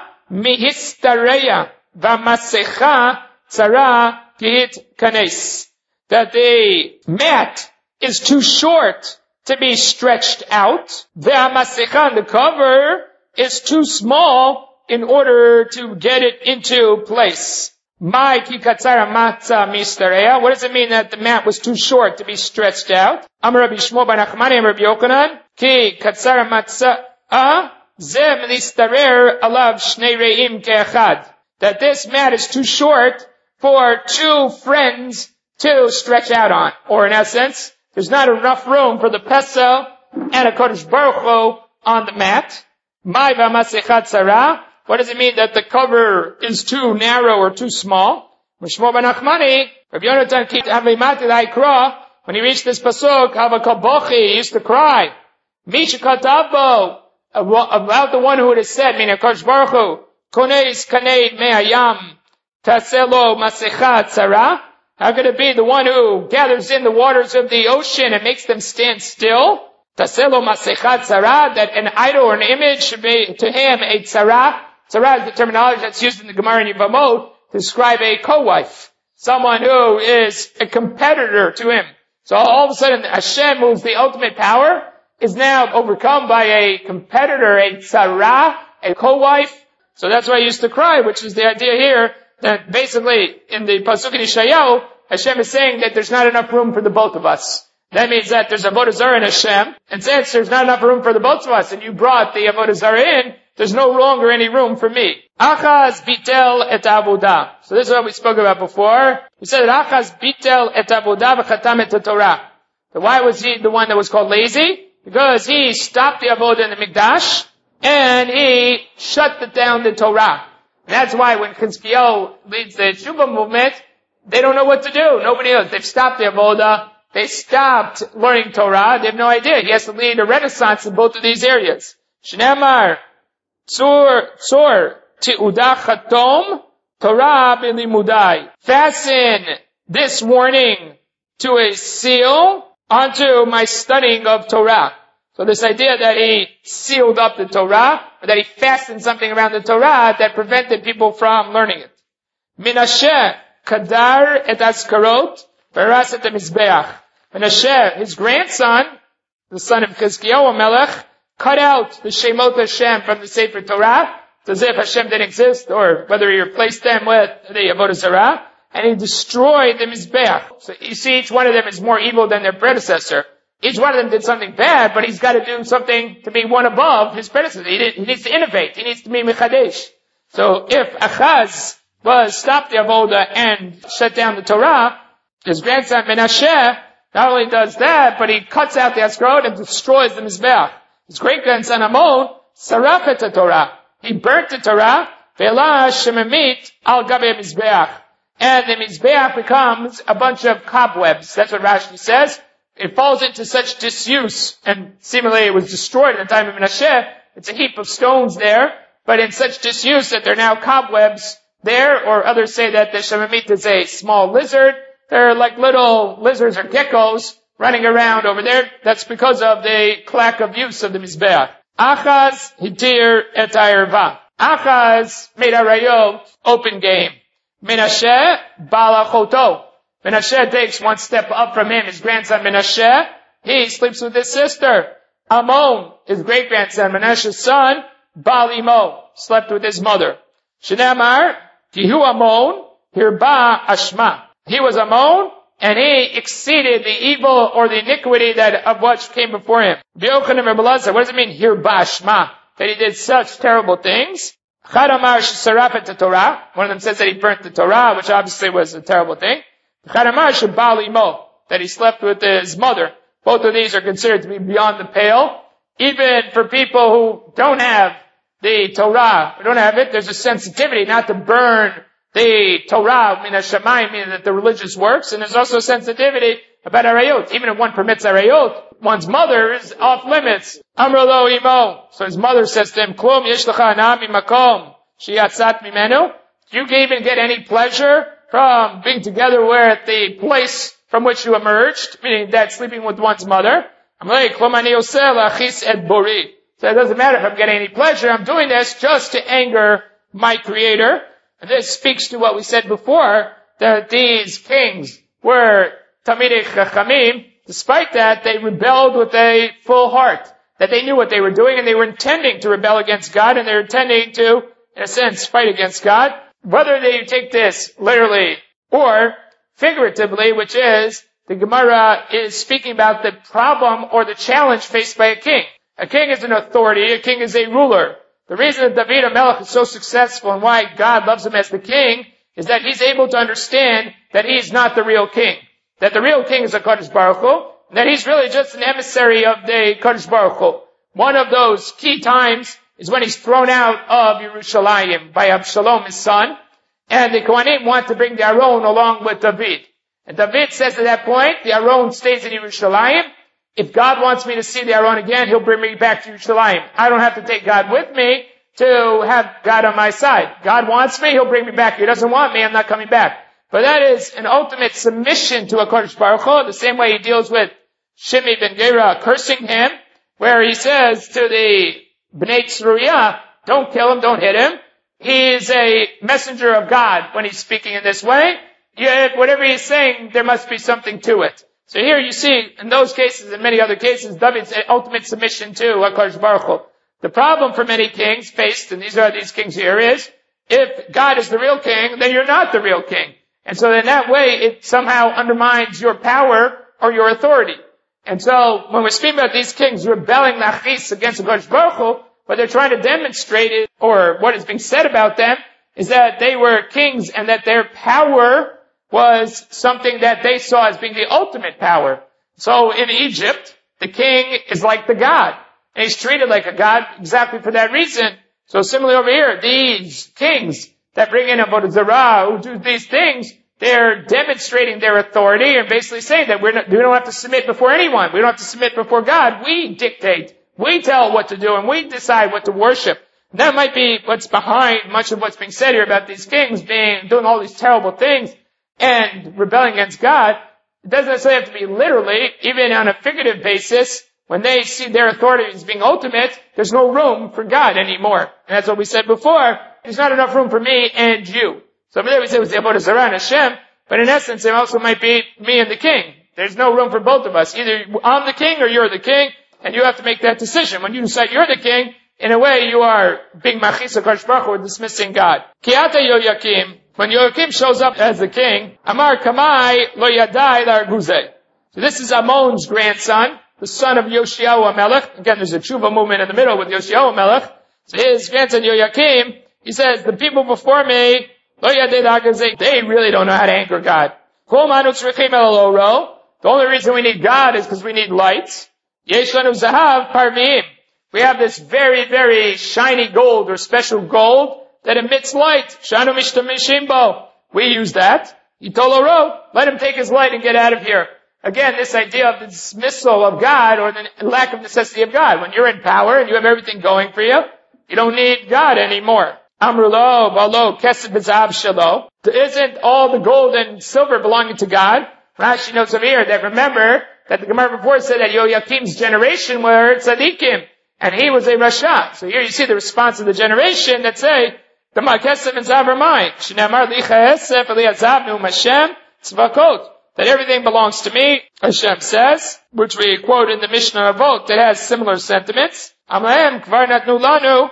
mihistareya v'masecha tzara kihit kanes. That the mat is too short to be stretched out. V'masecha, the cover, is too small in order to get it into place. My ki katzara matzah mihistareya. What does it mean that the mat was too short to be stretched out? Amar Rabbi Shmuel bar Nachmani, Amar Rabbi Yochanan, ki katzara matzah Zem nistarer alav shnei re'im ke'achad. That this mat is too short for two friends to stretch out on. Or in essence, there's not enough room for the pesel and a Kodesh Baruch Hu on the mat. Mai v'masechat tzara. What does it mean that the cover is too narrow or too small? Mishmo ben Nachmani, Rabbi Yonatan ki havimati laikra, when he reached this pasuk, havakabochi, he used to cry. Mishikatabo, about the one who it is said, meaning Kodesh Baruch Hu, Koneis kaneid me'ayam taselo masechat tzara. How could it be the one who gathers in the waters of the ocean and makes them stand still? Taselo masechat tzara, that an idol or an image should be to him a tzara. Tzara is the terminology that's used in the Gemara in Yevamot to describe a co-wife, someone who is a competitor to him. So all of a sudden Hashem, who's the ultimate power, is now overcome by a competitor, a tzara, a co-wife. So that's why I used to cry, which is the idea here, that basically in the Pasuk in Yeshayahu, Hashem is saying that there's not enough room for the both of us. That means that there's Avodah Zarah in Hashem, and since there's not enough room for the both of us, and you brought the Avodah Zarah in, there's no longer any room for me. Achaz bitel et avodah. So this is what we spoke about before. We said that Achaz bitel et avodah v'chatam et Torah. So why was he the one that was called lazy? Because he stopped the avodah in the Mikdash, and he shut down the Torah. And that's why when Chizkiyahu leads the Tshuva movement, they don't know what to do. Nobody knows. They've stopped the avodah. They stopped learning Torah. They have no idea. He has to lead a renaissance in both of these areas. Shneimar, tzur, tzur, ti'udah chatom, Torah b'limudai. Fasten this warning to a seal onto my studying of Torah. So this idea that he sealed up the Torah, or that he fastened something around the Torah that prevented people from learning it. Menashe kadar et askarot v'ras et mizbeach. Menashe, his grandson, the son of Chizkiyahu Melech, cut out the Shemot Hashem from the Sefer Torah, as if Hashem didn't exist, or whether he replaced them with the Avodah Zarah, and he destroyed the Mizbeach. So you see, each one of them is more evil than their predecessor. Each one of them did something bad, but he's got to do something to be one above his predecessor. He, did, he needs to innovate. He needs to be Mechadesh. So if Achaz was stopped the Avodah and shut down the Torah, his grandson Menashe not only does that, but he cuts out the Askarot and destroys the Mizbeach. His great-grandson Amon saraf et Torah. He burnt the Torah, ve'ela shememit al gabe Mizbeach. And the Mizbeach becomes a bunch of cobwebs. That's what Rashi says. It falls into such disuse, and seemingly it was destroyed at the time of Menashe. It's a heap of stones there, but in such disuse that there are now cobwebs there, or others say that the Shememit is a small lizard. They're like little lizards or geckos running around over there. That's because of the lack of use of the Mizbeach. Achaz hitir et ha'erva. Achaz made arayot, open game. Menashe balachoto. Menashe takes one step up from him, his grandson Menashe, he sleeps with his sister. Amon, his great-grandson, Menashe's son, Baal Imo, slept with his mother. Shnei Kihu Amon, Hirba Ashma. He was Amon, and he exceeded the evil or the iniquity that of what came before him. B'Yochanan Rebbe Elazar, what does it mean, Hirba Ashma? That he did such terrible things. Chadamar Sarafet the Torah. One of them says that he burnt the Torah, which obviously was a terrible thing. Chadamar Shabal Imo, that he slept with his mother. Both of these are considered to be beyond the pale. Even for people who don't have the Torah, who don't have it, there's a sensitivity not to burn the Torah, min hashamayim, meaning that the religious works, and there's also a sensitivity about arayot. Even if one permits arayot, one's mother is off limits. Amr lo imo. So his mother says to him, Klum yesh lecha anami makom shiyatzat mimenu. Do you even get any pleasure from being together with the place from which you emerged, meaning that sleeping with one's mother? So it doesn't matter if I'm getting any pleasure, I'm doing this just to anger my Creator. And this speaks to what we said before, that these kings were Talmidei Chachamim. Despite that, they rebelled with a full heart, that they knew what they were doing and they were intending to rebel against God, and they were intending to, in a sense, fight against God. Whether they take this literally or figuratively, which is, the Gemara is speaking about the problem or the challenge faced by a king. A king is an authority, a king is a ruler. The reason that David HaMelech is so successful and why God loves him as the king is that he's able to understand that he's not the real king. That the real king is a Kadosh Baruch Hu, and that he's really just an emissary of the Kadosh Baruch Hu. One of those key times is when he's thrown out of Yerushalayim by Absalom, his son, and the Kohanim want to bring the Aron along with David. And David says at that point, the Aron stays in Yerushalayim. If God wants me to see the Aron again, he'll bring me back to Yerushalayim. I don't have to take God with me to have God on my side. God wants me, he'll bring me back. He doesn't want me, I'm not coming back. But that is an ultimate submission to a Kodesh Baruch Hu, the same way he deals with Shimi ben Gera cursing him, where he says to the Bnei Tzruya, don't kill him, don't hit him. He is a messenger of God when he's speaking in this way. Yet whatever he's saying, there must be something to it. So here you see, in those cases and many other cases, David's ultimate submission to HaKadosh Baruch Hu. The problem for many kings faced, and these are these kings here, is if God is the real king, then you're not the real king. And so in that way, it somehow undermines your power or your authority. And so when we're speaking about these kings rebelling lachis against HaKadosh Baruch Hu, what they're trying to demonstrate is, or what is being said about them, is that they were kings and that their power was something that they saw as being the ultimate power. So in Egypt, the king is like the god. And he's treated like a god exactly for that reason. So similarly over here, these kings that bring in Avodah Zarah, who do these things, they're demonstrating their authority and basically saying that we're not, we don't have to submit before anyone. We don't have to submit before God. We dictate. We tell what to do and we decide what to worship. That might be what's behind much of what's being said here about these kings being, doing all these terrible things and rebelling against God. It doesn't necessarily have to be literally, even on a figurative basis. When they see their authority as being ultimate, there's no room for God anymore. And that's what we said before. There's not enough room for me and you. So over there we say it was the Avodah Zarah and Hashem, but in essence it also might be me and the king. There's no room for both of us. Either I'm the king or you're the king, and you have to make that decision. When you decide you're the king, in a way you are being machis HaKadosh Baruch Hu, or dismissing God. Kiata Yoyakim, when Yoyakim shows up as the king, Amar Kamai Lo Yadai Larguzeh. So this is Amon's grandson, the son of Yoshiyahu HaMelech. Again, there's a tshuva movement in the middle with Yoshiyahu HaMelech. So his grandson Yoyakim, he says, the people before me, Lo Yadai Larguzeh, they really don't know how to anger God. Kol Manu Tzrichim El Oro. The only reason we need God is because we need lights. Yesh Lanu Zahav Parviim. We have this very, very shiny gold or special gold that emits light. Shanu Mishtamishim Bo. We use that. Yitoloro. Let him take his light and get out of here. Again, this idea of the dismissal of God or the lack of necessity of God. When you're in power and you have everything going for you, you don't need God anymore. Amrulo, Balo, Kesed B'Zahav Shalo. Isn't all the gold and silver belonging to God? Rashi notes over here that remember that the Gemara before said that Yoyakim's generation were tzaddikim, and he was a rasha. So here you see the response of the generation that say, the Kesef and Zav are mine. Shnei Amar Licha Esef Eliazavnu Mashem Tzvakot. that everything belongs to me, Hashem says, which we quote in the Mishnah Avot that has similar sentiments. Amlahem kvar natnu lanu.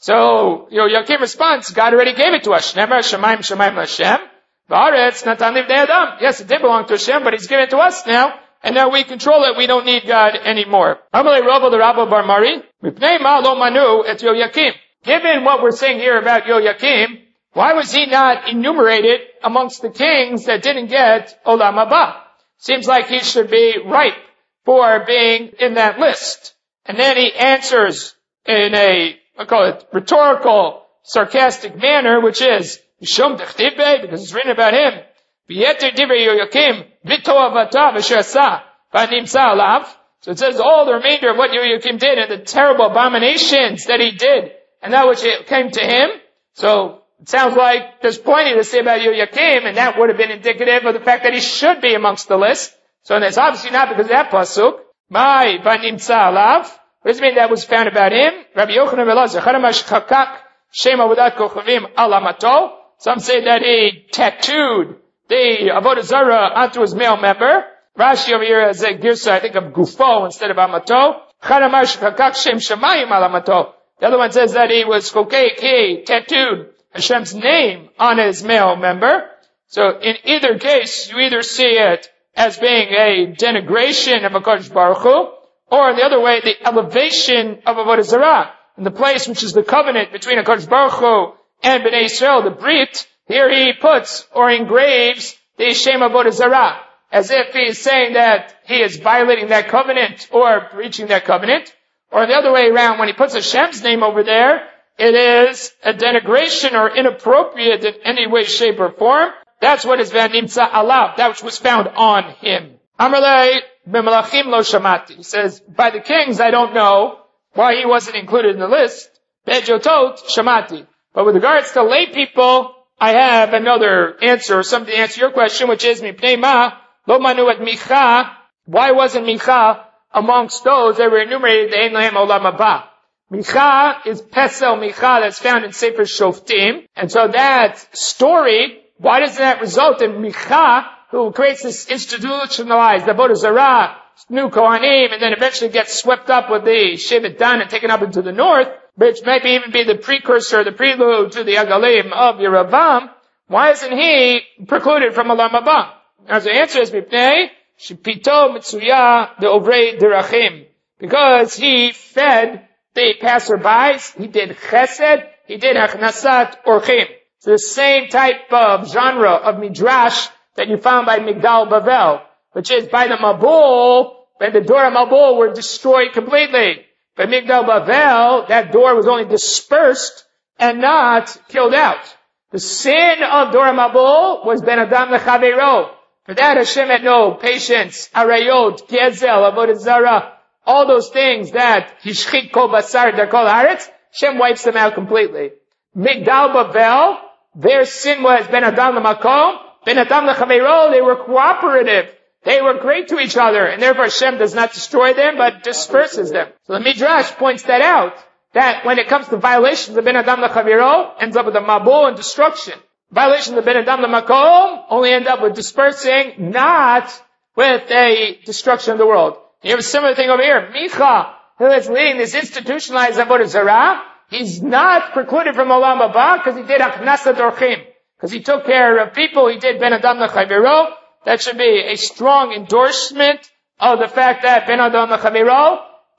So, Yoyakim responds, God already gave it to us. Shnemer Shemaim Shemaim Hashem. V'aretz natan livnei Adam. Yes, it did belong to Hashem, but He's given it to us now. And now we control it. We don't need God anymore. Amalei Rabba the Rabba Bar Mari. Mipnei ma lo manu et Yoyakim. Given what we're saying here about Yoyakim, why was he not enumerated amongst the kings that didn't get Olam Haba? Seems like he should be ripe for being in that list. And then he answers in a, I call it rhetorical, sarcastic manner, which is, Yishom Dechtibe, because it's written about him. V'yeter divrei Yoyakim, v'to avata v'shasa, v'nimsa alav. So it says all the remainder of what Yoyakim did and the terrible abominations that he did, and that which came to him. So, it sounds like there's plenty to say about Yoyakim, and that would have been indicative of the fact that he should be amongst the list. So it's obviously not because of that pasuk. My v'nimtza alav. What does it mean that was found about him? Rabbi Yochanan Velazar, Charamash chakak shem avodat kochavim alamato. Some say that he tattooed the avodah zarah onto his male member. Rashi over here has a girsa, I think, of gufo instead of amato. Charamash chakak shem shamayim alamato. The other one says that he was chokek, he tattooed Hashem's name on his male member. So in either case, you either see it as being a denigration of HaKadosh Baruch Hu, or in the other way, the elevation of Avodah Zarah. In the place which is the covenant between HaKadosh Baruch Hu and Bnei Yisrael, the Brit, here he puts or engraves the Shem Avodah Zarah, as if he is saying that he is violating that covenant or breaching that covenant. Or the other way around, when he puts Hashem's name over there, it is a denigration or inappropriate in any way, shape, or form. That's what is v'nimtza alav, that which was found on him. Amalei b'malachim lo shamati. He says, by the kings I don't know why he wasn't included in the list. Be'jotot shamati. But with regards to lay people, I have another answer, or something to answer your question, which is mipnei ma lo manu et Micha. Why wasn't Micha amongst those that were enumerated in Ein Lahem Olam Haba? Micha is Pesel Micha that's found in Sefer Shoftim. And so that story, why doesn't that result in Micha, who creates this institutionalized Avodah Zarah, new Kohanim, and then eventually gets swept up with the Shevet Dan and taken up into the north, which maybe even be the precursor, the prelude to the Agalim of Yeravam? Why isn't he precluded from Olam Haba? As the answer is, Mipnei Shepito Mitsuya de Ovrei Derachim. Because he fed the passerbys, he did chesed, he did achnasat orchim. It's the same type of genre of midrash that you found by Migdal Bavel, which is by the Mabul, when the door of Mabul were destroyed completely. By Migdal Bavel, that door was only dispersed and not killed out. The sin of Dor Mabul was Ben Adam Lechaveiro. For that Hashem had no patience, Arayot, Gezel, Avodah Zarah, all those things that Hishchit Kol Basar Darkol Haaretz, Hashem wipes them out completely. Migdal Bavel, their sin was Ben Adam Lemakom, Ben Adam Lechaveiro, they were cooperative. They were great to each other, and therefore Hashem does not destroy them, but disperses them. So the Midrash points that out, that when it comes to violations of Ben Adam Lechaviro, ends up with a Mabul and destruction. Violations of Ben Adam Lemakom only end up with dispersing, not with a destruction of the world. You have a similar thing over here. Micha, who is leading this institutionalized Avodah Zarah, he's not precluded from Olam Haba because he did Achnasat Orchim. Because he took care of people, he did Ben Adam Lechaviro. That should be a strong endorsement of the fact that Ben Adam Lechaviro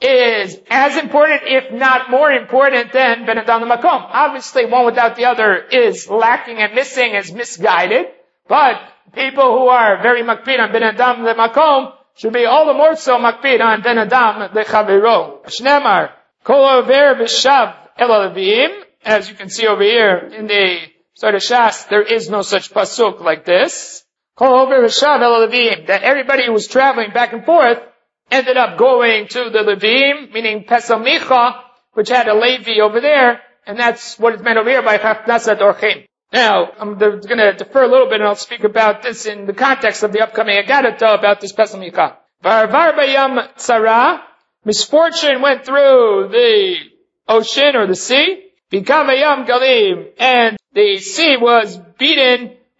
is as important, if not more important, than Ben Adam Lemakom. Obviously, one without the other is lacking and missing, is misguided. But people who are very makpid on Ben Adam Lemakom should be all the more so makpid on Ben Adam Lechaviro. Shnemar, Kol Over V'Shav El Levim. As you can see over here in the Sort of Shas, there is no such pasuk like this. Kol Over V'Shav El Levim. That everybody who was traveling back and forth ended up going to the Levim, meaning Pesel Micha, which had a Levi over there, and that's what is meant over here by Chafnasat Orchim. Now, I'm going to defer a little bit and I'll speak about this in the context of the upcoming Agadata about this Pesel Micha. Varvar Bayam Tzara, misfortune went through the ocean or the sea, Bikav Bayam Galim, and the sea was beaten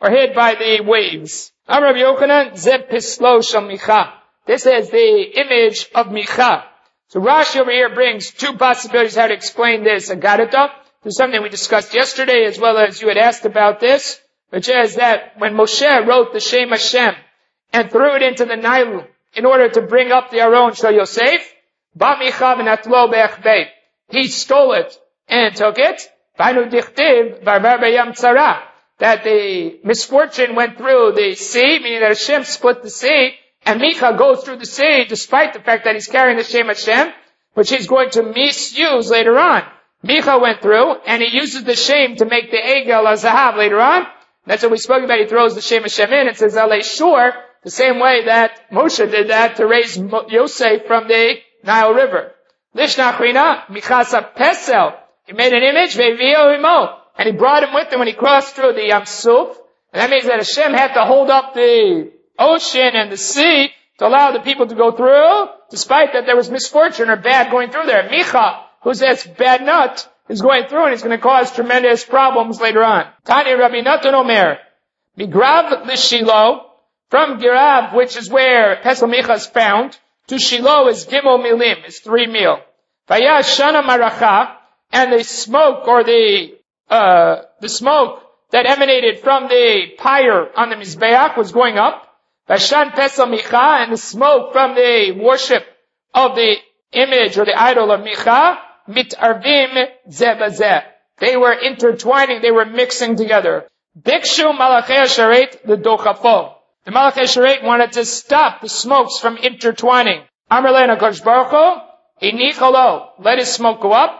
or hid by the waves. Amar Rabbi Yochanan, Ze Pislo Shel Micha. This is the image of Micha. So Rashi over here brings two possibilities how to explain this Agadata. This is something we discussed yesterday, as well as you had asked about this, which is that when Moshe wrote the Shem Hashem and threw it into the Nile in order to bring up the Aron Shel Yosef, Ba Micha v'natlo be'echbei. He stole it and took it. V'anu dichtiv v'arvar b'yam tzara. That the misfortune went through the sea, meaning that Hashem split the sea, and Micha goes through the sea despite the fact that he's carrying the Shem Hashem, which he's going to misuse later on. Micha went through, and he uses the Shem to make the Egel HaZahav later on. That's what we spoke about. He throws the Shem Hashem in and says, Alei Shur, the same way that Moshe did that to raise Yosef from the Nile River. Lishna Achrina, Michasa Pesel. He made an image, Ve'vio imo. And he brought him with him when he crossed through the Yam Suf. And that means that Hashem had to hold up the ocean and the sea to allow the people to go through, despite that there was misfortune or bad going through there. Micha, who says bad nut, is going through and it's going to cause tremendous problems later on. Tani Rabbi Natan Omer, Migrav l'Shilo, from Girav, which is where Pesel Micha is found, to Shiloh is Gimel Milim, is three meal. Vaya Shana Maracha, and the smoke or the uh the smoke that emanated from the pyre on the Mizbeach was going up. Vashan Pesel Micha, and the smoke from the worship of the image or the idol of Micha, Mitarvim Zebazeh. They were intertwining, they were mixing together. Bikshu Malachei Sharet the Dochafo. The Malachei Sharet wanted to stop the smokes from intertwining. Amar Lein HaKadosh Baruch Hu, Inichalo, let his smoke go up.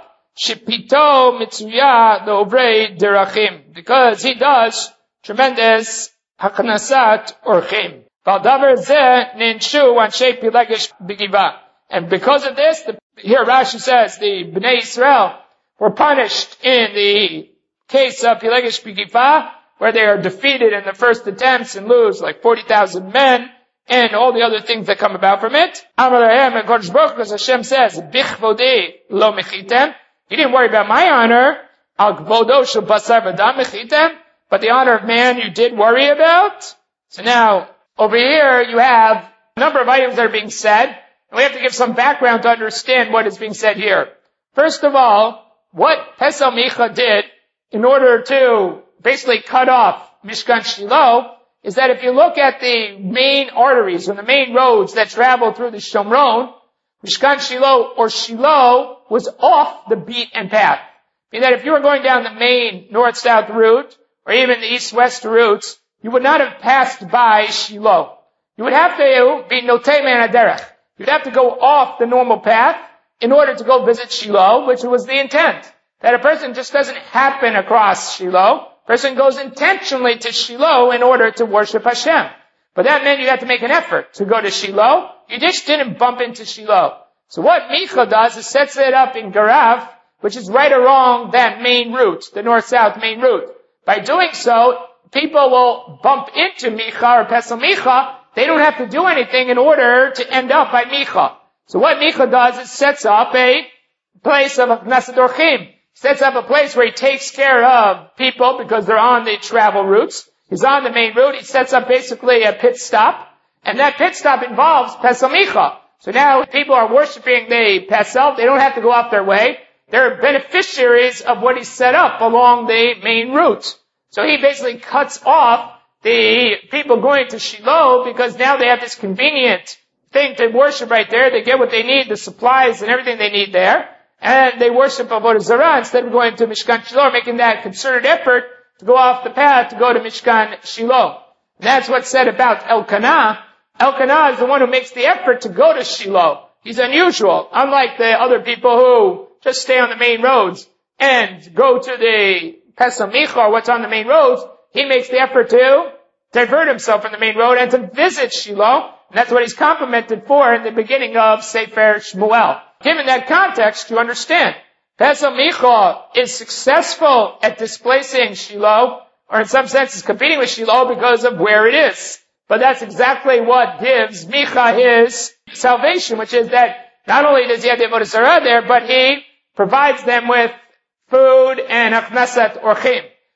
Shipito Mitzuya Dovrei Derachim. Because he does tremendous Haknasat Orchim. Valdavar Zeh Ninshu Anshe Pilegesh Bigiva. And because of this, the, here Rashi says the Bnei Israel were punished in the case of Pilegesh Bigiva, where they are defeated in the first attempts and lose like forty thousand men, and all the other things that come about from it. Amar Lahem and Kodesh Baruch Hu, as Hashem says, Bichvodi lo mechitem. You didn't worry about my honor. Al gvodo shel basar v'dam mechitem. But the honor of man you did worry about. So now, over here you have a number of items that are being said. And we have to give some background to understand what is being said here. First of all, what Pesel Micha did in order to basically cut off Mishkan Shiloh is that if you look at the main arteries or the main roads that travel through the Shomron, Mishkan Shiloh or Shiloh was off the beat and path. Meaning that if you were going down the main north-south route or even the east-west routes, you would not have passed by Shiloh. You would have to be Notei Man Haderech. You'd have to go off the normal path in order to go visit Shiloh, which was the intent. That a person just doesn't happen across Shiloh. A person goes intentionally to Shiloh in order to worship Hashem. But that meant you had to make an effort to go to Shiloh. You just didn't bump into Shiloh. So what Micha does is sets it up in Garav, which is right along that main route, the north-south main route. By doing so, people will bump into Micha or Pesel Micha. They don't have to do anything in order to end up by Micha. So what Micha does is sets up a place of Haknasat Orchim. Sets up a place where he takes care of people because they're on the travel routes. He's on the main route. He sets up basically a pit stop. And that pit stop involves Pesel Micha. So now people are worshiping the Pesel. They don't have to go off their way. They're beneficiaries of what he set up along the main route. So he basically cuts off the people going to Shiloh because now they have this convenient thing to worship right there. They get what they need, the supplies and everything they need there. And they worship Avodah Zarah instead of going to Mishkan Shiloh, making that concerted effort to go off the path to go to Mishkan Shiloh. And that's what's said about Elkanah. Elkanah is the one who makes the effort to go to Shiloh. He's unusual, unlike the other people who just stay on the main roads and go to the Pesel Micha or what's on the main roads. He makes the effort to divert himself from the main road and to visit Shiloh. And that's what he's complimented for in the beginning of Sefer Shmuel. Given that context, you understand. Pesel Micha is successful at displacing Shiloh, or in some sense is competing with Shiloh because of where it is. But that's exactly what gives Micha his salvation, which is that not only does he have the Avodah Zarah there, but he provides them with food and Haknasat Orchim.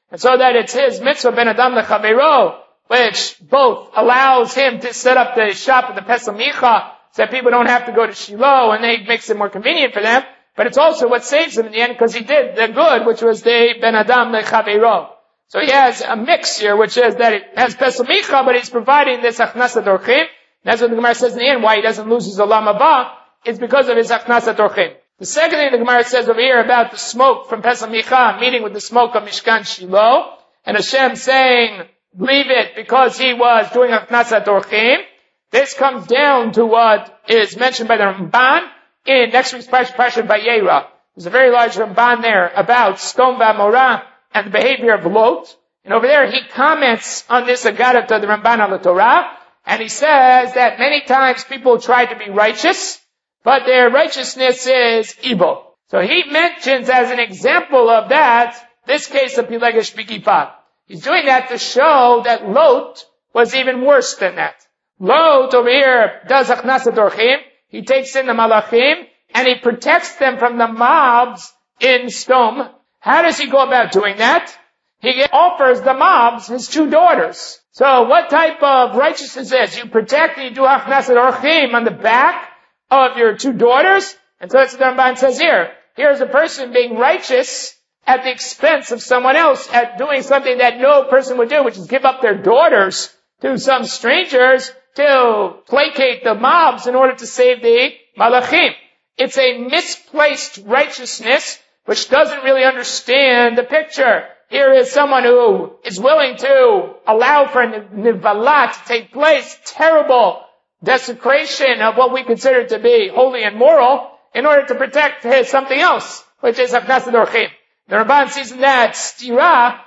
And so that it's his mitzvah ben adam lechaveiro, which both allows him to set up the shop of the Pesach Micha, so that people don't have to go to Shiloh, and they makes it more convenient for them. But it's also what saves him in the end, because he did the good, which was the ben adam lechaveiro. So he has a mix here, which is that it has Pesach Micha, but he's providing this achnasat orchim. That's what the Gemara says in the end, why he doesn't lose his olam haba. It's because of his achnasat orchim. The second thing the Gemara says over here about the smoke from Pesach Micha, meeting with the smoke of Mishkan Shiloh, and Hashem saying, leave it because he was doing achnasat orchim. This comes down to what is mentioned by the Ramban in next week's Parsha, Parsha Vayera. There's a very large Ramban there about Sodom V'Amorah and the behavior of Lot. And over there he comments on this Agadah to the Ramban on the Torah, and he says that many times people try to be righteous, but their righteousness is evil. So he mentions as an example of that, this case of Pilegesh B'Kippah. He's doing that to show that Lot was even worse than that. Lot over here does achnasat orchim. He takes in the malachim, and he protects them from the mobs in Sodom. How does he go about doing that? He offers the mobs his two daughters. So what type of righteousness is? You protect and you do achnasat orchim on the back of your two daughters. And so that's what the Ramban says here. Here's a person being righteous at the expense of someone else, at doing something that no person would do, which is give up their daughters to some strangers to placate the mobs in order to save the malachim. It's a misplaced righteousness which doesn't really understand the picture. Here is someone who is willing to allow for a nivalah to take place, terrible desecration of what we consider to be holy and moral, in order to protect his something else, which is achnasat orchim. The Ramban sees in that stira,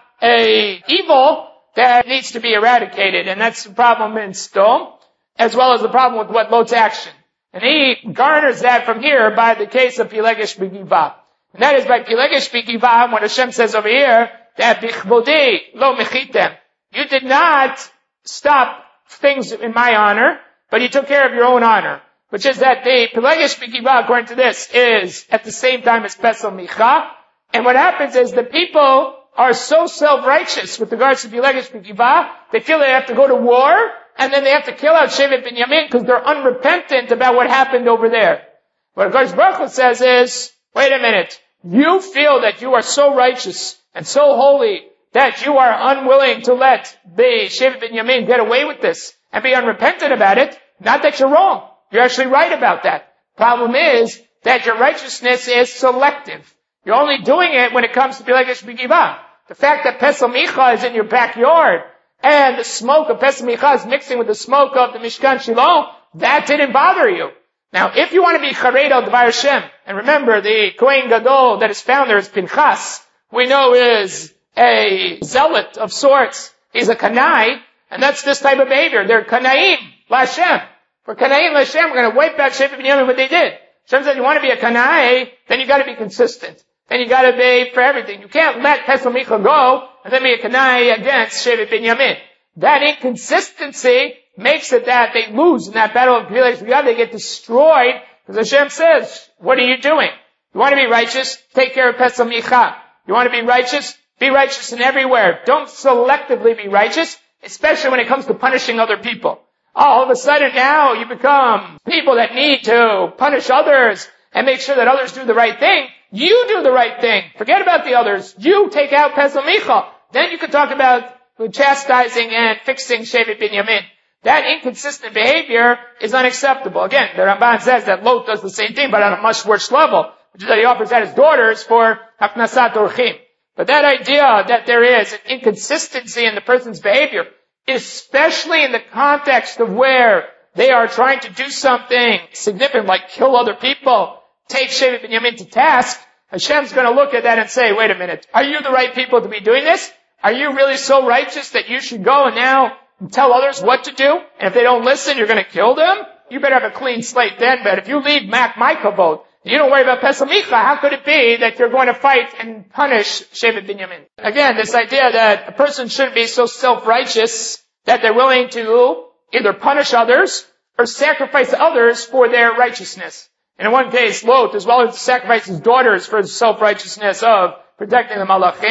a evil that needs to be eradicated, and that's the problem in Sodom, as well as the problem with what Lot's action. And he garners that from here by the case of Pilegesh B'Kippah. And that is by Pilegesh B'Kippah, when Hashem says over here, that Bichbodi lo mechitem. You did not stop things in my honor, but you took care of your own honor. Which is that the Pilegesh B'Kippah, according to this, is at the same time as Pesach Micha. And what happens is the people are so self-righteous with regards to Pilegesh B'Kippah, they feel they have to go to war, and then they have to kill out Shevet Binyamin because they're unrepentant about what happened over there. What Hakadosh Baruch Hu says is, wait a minute, you feel that you are so righteous and so holy that you are unwilling to let the Shevet Binyamin get away with this and be unrepentant about it. Not that you're wrong. You're actually right about that. Problem is that your righteousness is selective. You're only doing it when it comes to Pilegesh B'Kippah. The fact that Pesach Micha is in your backyard and the smoke of Pesach Micha is mixing with the smoke of the Mishkan Shiloh, that didn't bother you. Now, if you want to be Chared al Dvar Hashem, and remember the Kohen Gadol that is found there is Pinchas, we know is a zealot of sorts. He's a Kanai, and that's this type of behavior. They're Kanaim LaHashem. For Kanaim LaHashem, we're going to wipe out Shevet Binyamin what they did. Hashem said, you want to be a Kanai, then you got to be consistent. Then you got to be for everything. You can't let Pesach Micha go and then be a Kanai against Shevet Binyamin. That inconsistency makes it that they lose in that battle of Pilegesh B'Kippah. They get destroyed because Hashem says, what are you doing? You want to be righteous? Take care of Pesach Micha. You want to be righteous? Be righteous in everywhere. Don't selectively be righteous, especially when it comes to punishing other people. All of a sudden now you become people that need to punish others and make sure that others do the right thing. You do the right thing. Forget about the others. You take out Pesach Micha. Then you can talk about chastising and fixing Shevet Binyamin. That inconsistent behavior is unacceptable. Again, the Ramban says that Lot does the same thing, but on a much worse level, which is that he offers out his daughters for Haknasat Orchim. But that idea that there is an inconsistency in the person's behavior, especially in the context of where they are trying to do something significant like kill other people, take Shevet Binyamin to task, Hashem's going to look at that and say, wait a minute, are you the right people to be doing this? Are you really so righteous that you should go and now tell others what to do? And if they don't listen, you're going to kill them? You better have a clean slate then, but if you leave Mac my kavod, you don't worry about Pesach Micha, how could it be that you're going to fight and punish Shevet Binyamin? Again, this idea that a person shouldn't be so self-righteous that they're willing to either punish others or sacrifice others for their righteousness. And in one case, Lot, as well as sacrifice his daughters for the self-righteousness of protecting the Malachim,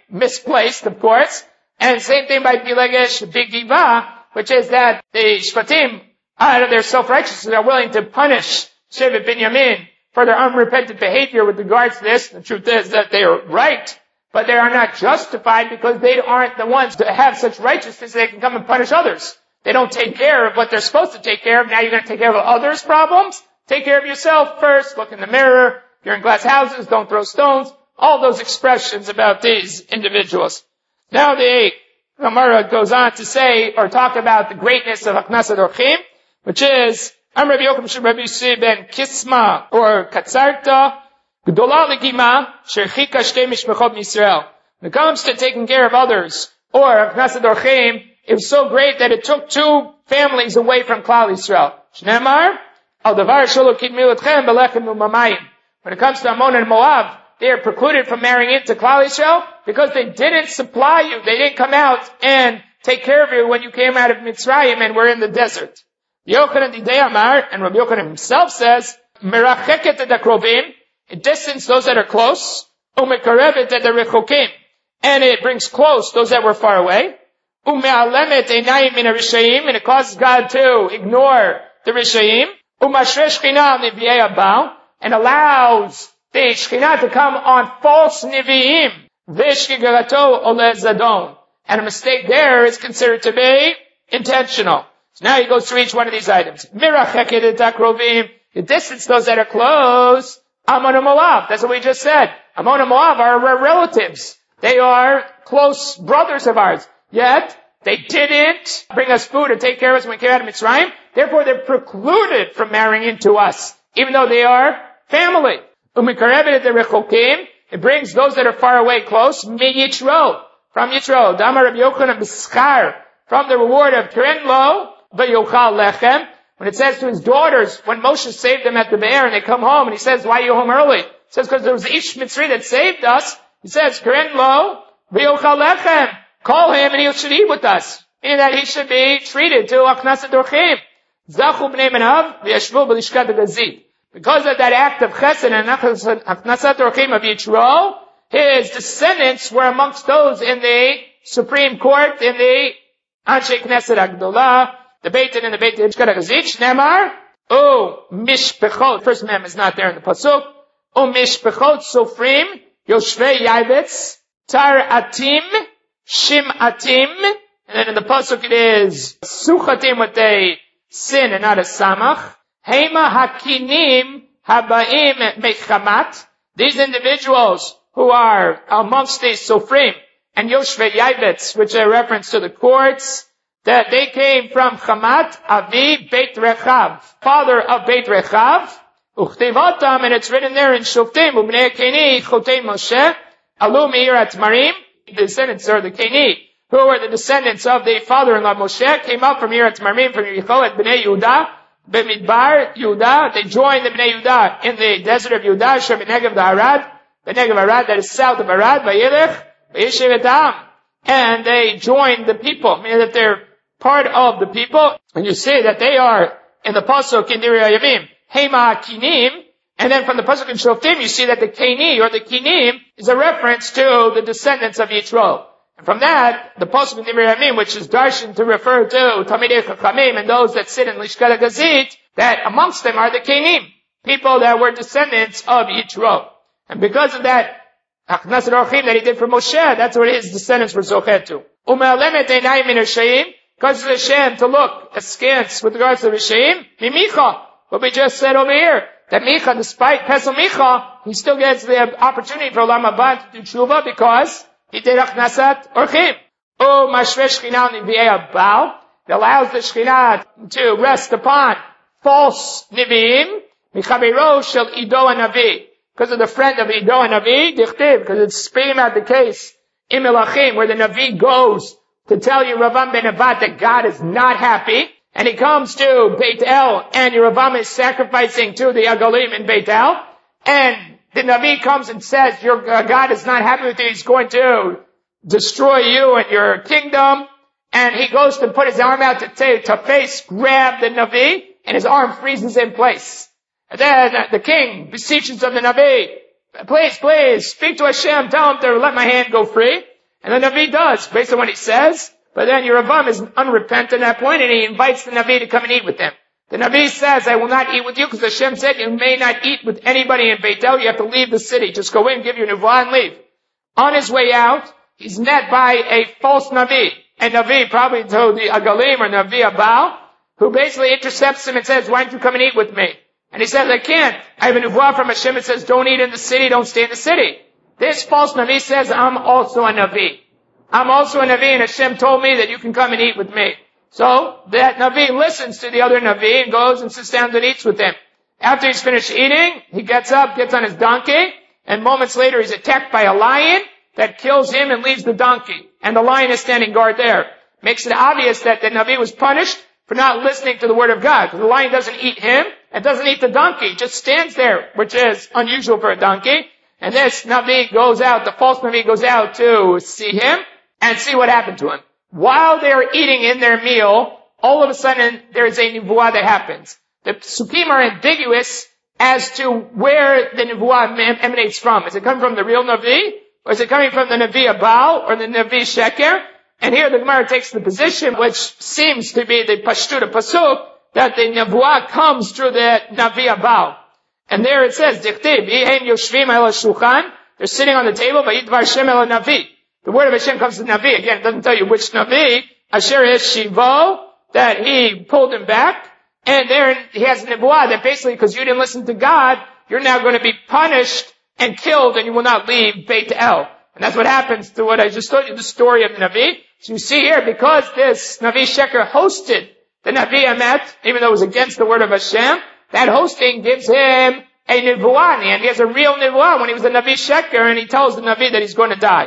misplaced, of course. And same thing by Pilegesh Bigiva, which is that the Shvatim, out of their self-righteousness, are willing to punish Shevet Binyamin for their unrepentant behavior with regards to this. The truth is that they are right, but they are not justified because they aren't the ones to have such righteousness they can come and punish others. They don't take care of what they're supposed to take care of. Now you're going to take care of others' problems? Take care of yourself first. Look in the mirror. If you're in glass houses, don't throw stones. All those expressions about these individuals. Now the Gemara goes on to say, or talk about the greatness of Haknasat Orchim, which is, Am Rabbi Yochum Shem Rabbi Yisri ben Kisma, or Katzarta, Gdola Legima, Sherchika Shtei Mishmechot Yisrael. When it comes to taking care of others, or Haknasat Orchim, it was so great that it took two families away from Klal Yisrael. Shneimar, Al Davar Shelo Kidmi Letchem Belechem U'Mamayim. When it comes to Ammon and Moab, they are precluded from marrying into Klal Yisrael because they didn't supply you. They didn't come out and take care of you when you came out of Mitzrayim and were in the desert. Yochanan Didei Amar, and Rabbi Yochanan himself says, Meracheket et hakrovim, it distances those that are close, Umekarevet et harechokim, and it brings close those that were far away, Umealemet einayim min harishayim, and it causes God to ignore the Rishayim, Umashre Shechina Nevi'ei Abal, and allows the Shekhinah to come on false Nevi'im. Vishkigarato ole zadon. And a mistake there is considered to be intentional. So now he goes through each one of these items. Miracheket et hakrovim. The distance those that are close. Ammon and Moab. That's what we just said. Ammon and Moab are our relatives. They are close brothers of ours. Yet, they didn't bring us food and take care of us when we came out of Mitzrayim. Therefore, they're precluded from marrying into us, even though they are family. It brings those that are far away close. Mi Yitro, from Yitro. Damar Rabbi Yochanan B'schar, from the reward of Keren Lo, V'yochal Lechem. When it says to his daughters, when Moshe saved them at the Be'er, and they come home, and he says, why are you home early? He says, because there was Ish Mitzri that saved us. He says, Keren Lo, V'yochal Lechem. Call him, and he should eat with us. Meaning that he should be treated to Haknasat Orchim. Zachu B'nei Menav, V'yashvu B'lishkat HaGazit. Because of that act of chesed and Haknasat Orchim of Yitro, his descendants were amongst those in the Supreme Court, in the Anshe Knesset Agdolah, the Beit Din and the Beit Din Shkat HaGazit, Shnemar, O Mishpechot, first mem is not there in the Pasuk, O Mishpechot Sofrim, Yoshvei Yavetz, Tar Atim, Shim Atim, and then in the Pasuk it is Suchatim with a sin and not a Samach, Hema Hakinim Habaim Mechamat. These individuals who are amongst the Sofrim and Yoshvei Yavetz, which are a reference to the courts, that they came from Chamat Avi Beit Rechav, father of Beit Rechav, Uchtivotam, and it's written there in Shoftim, Ubnei Keni Chotei Moshe, Alu Meir Atmarim, the descendants are the Keni, who are the descendants of the father-in-law Moshe, came up from Meir Atmarim, from Yechiel Bnei Yehuda, Bemidbar, Yehuda, they joined the Bnei Yehuda in the desert of Yehuda, Shem Negev the Arad, the Negev Arad that is south of Arad, Vayelech, Vayeshev etam, and they joined the people, meaning that they're part of the people, and you see that they are in the Pasuk in Direi Yavim, Hema Kinim, and then from the Pasuk in Shoftim, you see that the Keni or the Kinim is a reference to the descendants of Yitro. And from that, the Pasuk in Direi Yavim, which is darshan to refer to Talmidei Chachamim and those that sit in Lishkat HaGazit, that amongst them are the Kenim, people that were descendants of Yitro. And because of that, Haknasat Orchim that he did for Moshe, that's what his descendants were zochet to. Ume'alemet einayim min Rishayim, causes Hashem to look askance with regards to Rishayim, Mimicha, what we just said over here, that Micha, despite Pesel Micha, he still gets the opportunity for Olam Haba to do tshuva because he did Haknasat Orchim. O Mashre Shechina Nevi'ei Abal, it allows the Shekhinah to rest upon false Nevi'im, Michabero Shel Ido HaNavi, because of the friend of Ido HaNavi, Dichtiv, because it's speaking about the case in Melachim, where the Navi goes to tell Yeravam ben Nevat that God is not happy, and he comes to Beit El, and Yeravam is sacrificing to the Agalim in Beit El, and the Navi comes and says, your uh, God is not happy with you, he's going to destroy you and your kingdom, and he goes to put his arm out to, to, to face, grab the Navi, and his arm freezes in place. And then uh, the king beseeches of the Navi, please, please, speak to Hashem, tell him to let my hand go free. And the Navi does, based on what he says. But then Yerovam is unrepentant at that point, and he invites the Navi to come and eat with him. The Navi says, I will not eat with you, because Hashem said you may not eat with anybody in Beit El. You have to leave the city. Just go in, give your Nevuah, and leave. On his way out, he's met by a false Navi. A Navi, probably to the Agalim or Navi Abal, who basically intercepts him and says, why don't you come and eat with me? And he says, I can't. I have a Nevuah from Hashem that says, don't eat in the city, don't stay in the city. This false Navi says, I'm also a Navi. I'm also a Navi, and Hashem told me that you can come and eat with me. So, that Navi listens to the other Navi and goes and sits down and eats with him. After he's finished eating, he gets up, gets on his donkey, and moments later he's attacked by a lion that kills him and leaves the donkey. And the lion is standing guard there. Makes it obvious that the Navi was punished for not listening to the word of God. Because the lion doesn't eat him, and doesn't eat the donkey, just stands there, which is unusual for a donkey. And this Navi goes out, the false Navi goes out to see him and see what happened to him. While they're eating in their meal, all of a sudden there is a Nevuah that happens. The Psukim are ambiguous as to where the Nevuah emanates from. Is it coming from the real Navi? Or is it coming from the Navi Abal or the Navi Sheker? And here the Gemara takes the position, which seems to be the Pashtut of Pasuk, that the Nevuah comes through the Navi Abal. And there it says, Dichtib, Ihem Yoshvim El Shulchan, they're sitting on the table, Vayidvar Shem El Navi. The word of Hashem comes to Navi. Again, it doesn't tell you which Navi. Asher is Shivo, that he pulled him back. And there he has a Nevuah that basically, because you didn't listen to God, you're now going to be punished and killed, and you will not leave Beit El. And that's what happens to what I just told you, the story of the Navi. So you see here, because this Navi Sheker hosted the Navi Emet, even though it was against the word of Hashem, that hosting gives him a Nevuah, and he has a real Nevuah when he was a Navi Sheker, and he tells the Navi that he's going to die.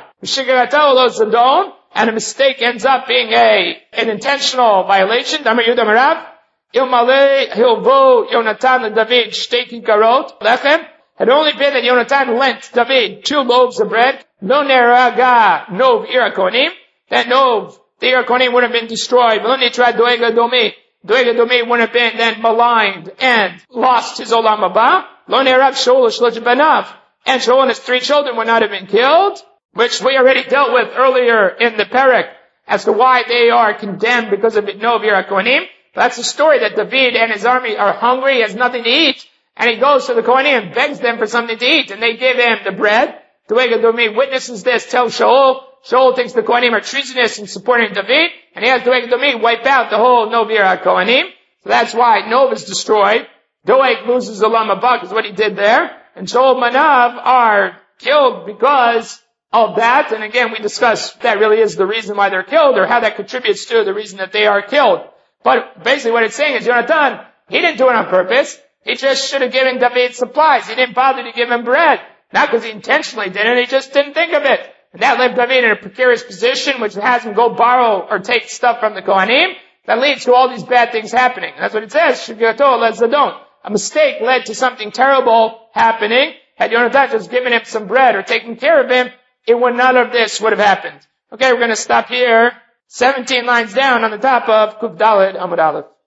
And a mistake ends up being a, an intentional violation. Damar Yudah Marav, Ilmale Hilvo Yonatan David Shteki Karot Lechem. Had only been that Yonatan lent David two loaves of bread. No neraga nov irakonim. That nov, the irakonim would have been destroyed. Lo nitra doega domi. Doega domi would have been then maligned and lost his olam haba. Lo nerag Shaul shlosh banav. And Shaul and his three children would not have been killed, which we already dealt with earlier in the Perek as to why they are condemned because of nov irakonim. That's the story that David and his army are hungry, he has nothing to eat. And he goes to the Kohanim and begs them for something to eat. And they give him the bread. Doega Domi witnesses this, tells Shaul. Shaul thinks the Kohanim are treasonous in supporting David. And he has Doeg Domi wipe out the whole Novir Kohanim. So that's why Nov is destroyed. Doeg loses the Olam Haba, is what he did there. And Shaul Manav are killed because of that. And again, we discussed that really is the reason why they're killed, or how that contributes to the reason that they are killed. But basically what it's saying is, Yonatan, he didn't do it on purpose. He just should have given David supplies. He didn't bother to give him bread. Not because he intentionally did it, he just didn't think of it. And that left David in a precarious position, which has him go borrow or take stuff from the Kohanim. That leads to all these bad things happening. That's what it says. Shugyato led Zadon. A mistake led to something terrible happening. Had Yonatan just given him some bread or taken care of him, it would none of this would have happened. Okay, we're going to stop here. seventeen lines down on the top of Kuf Daled Amud Aleph.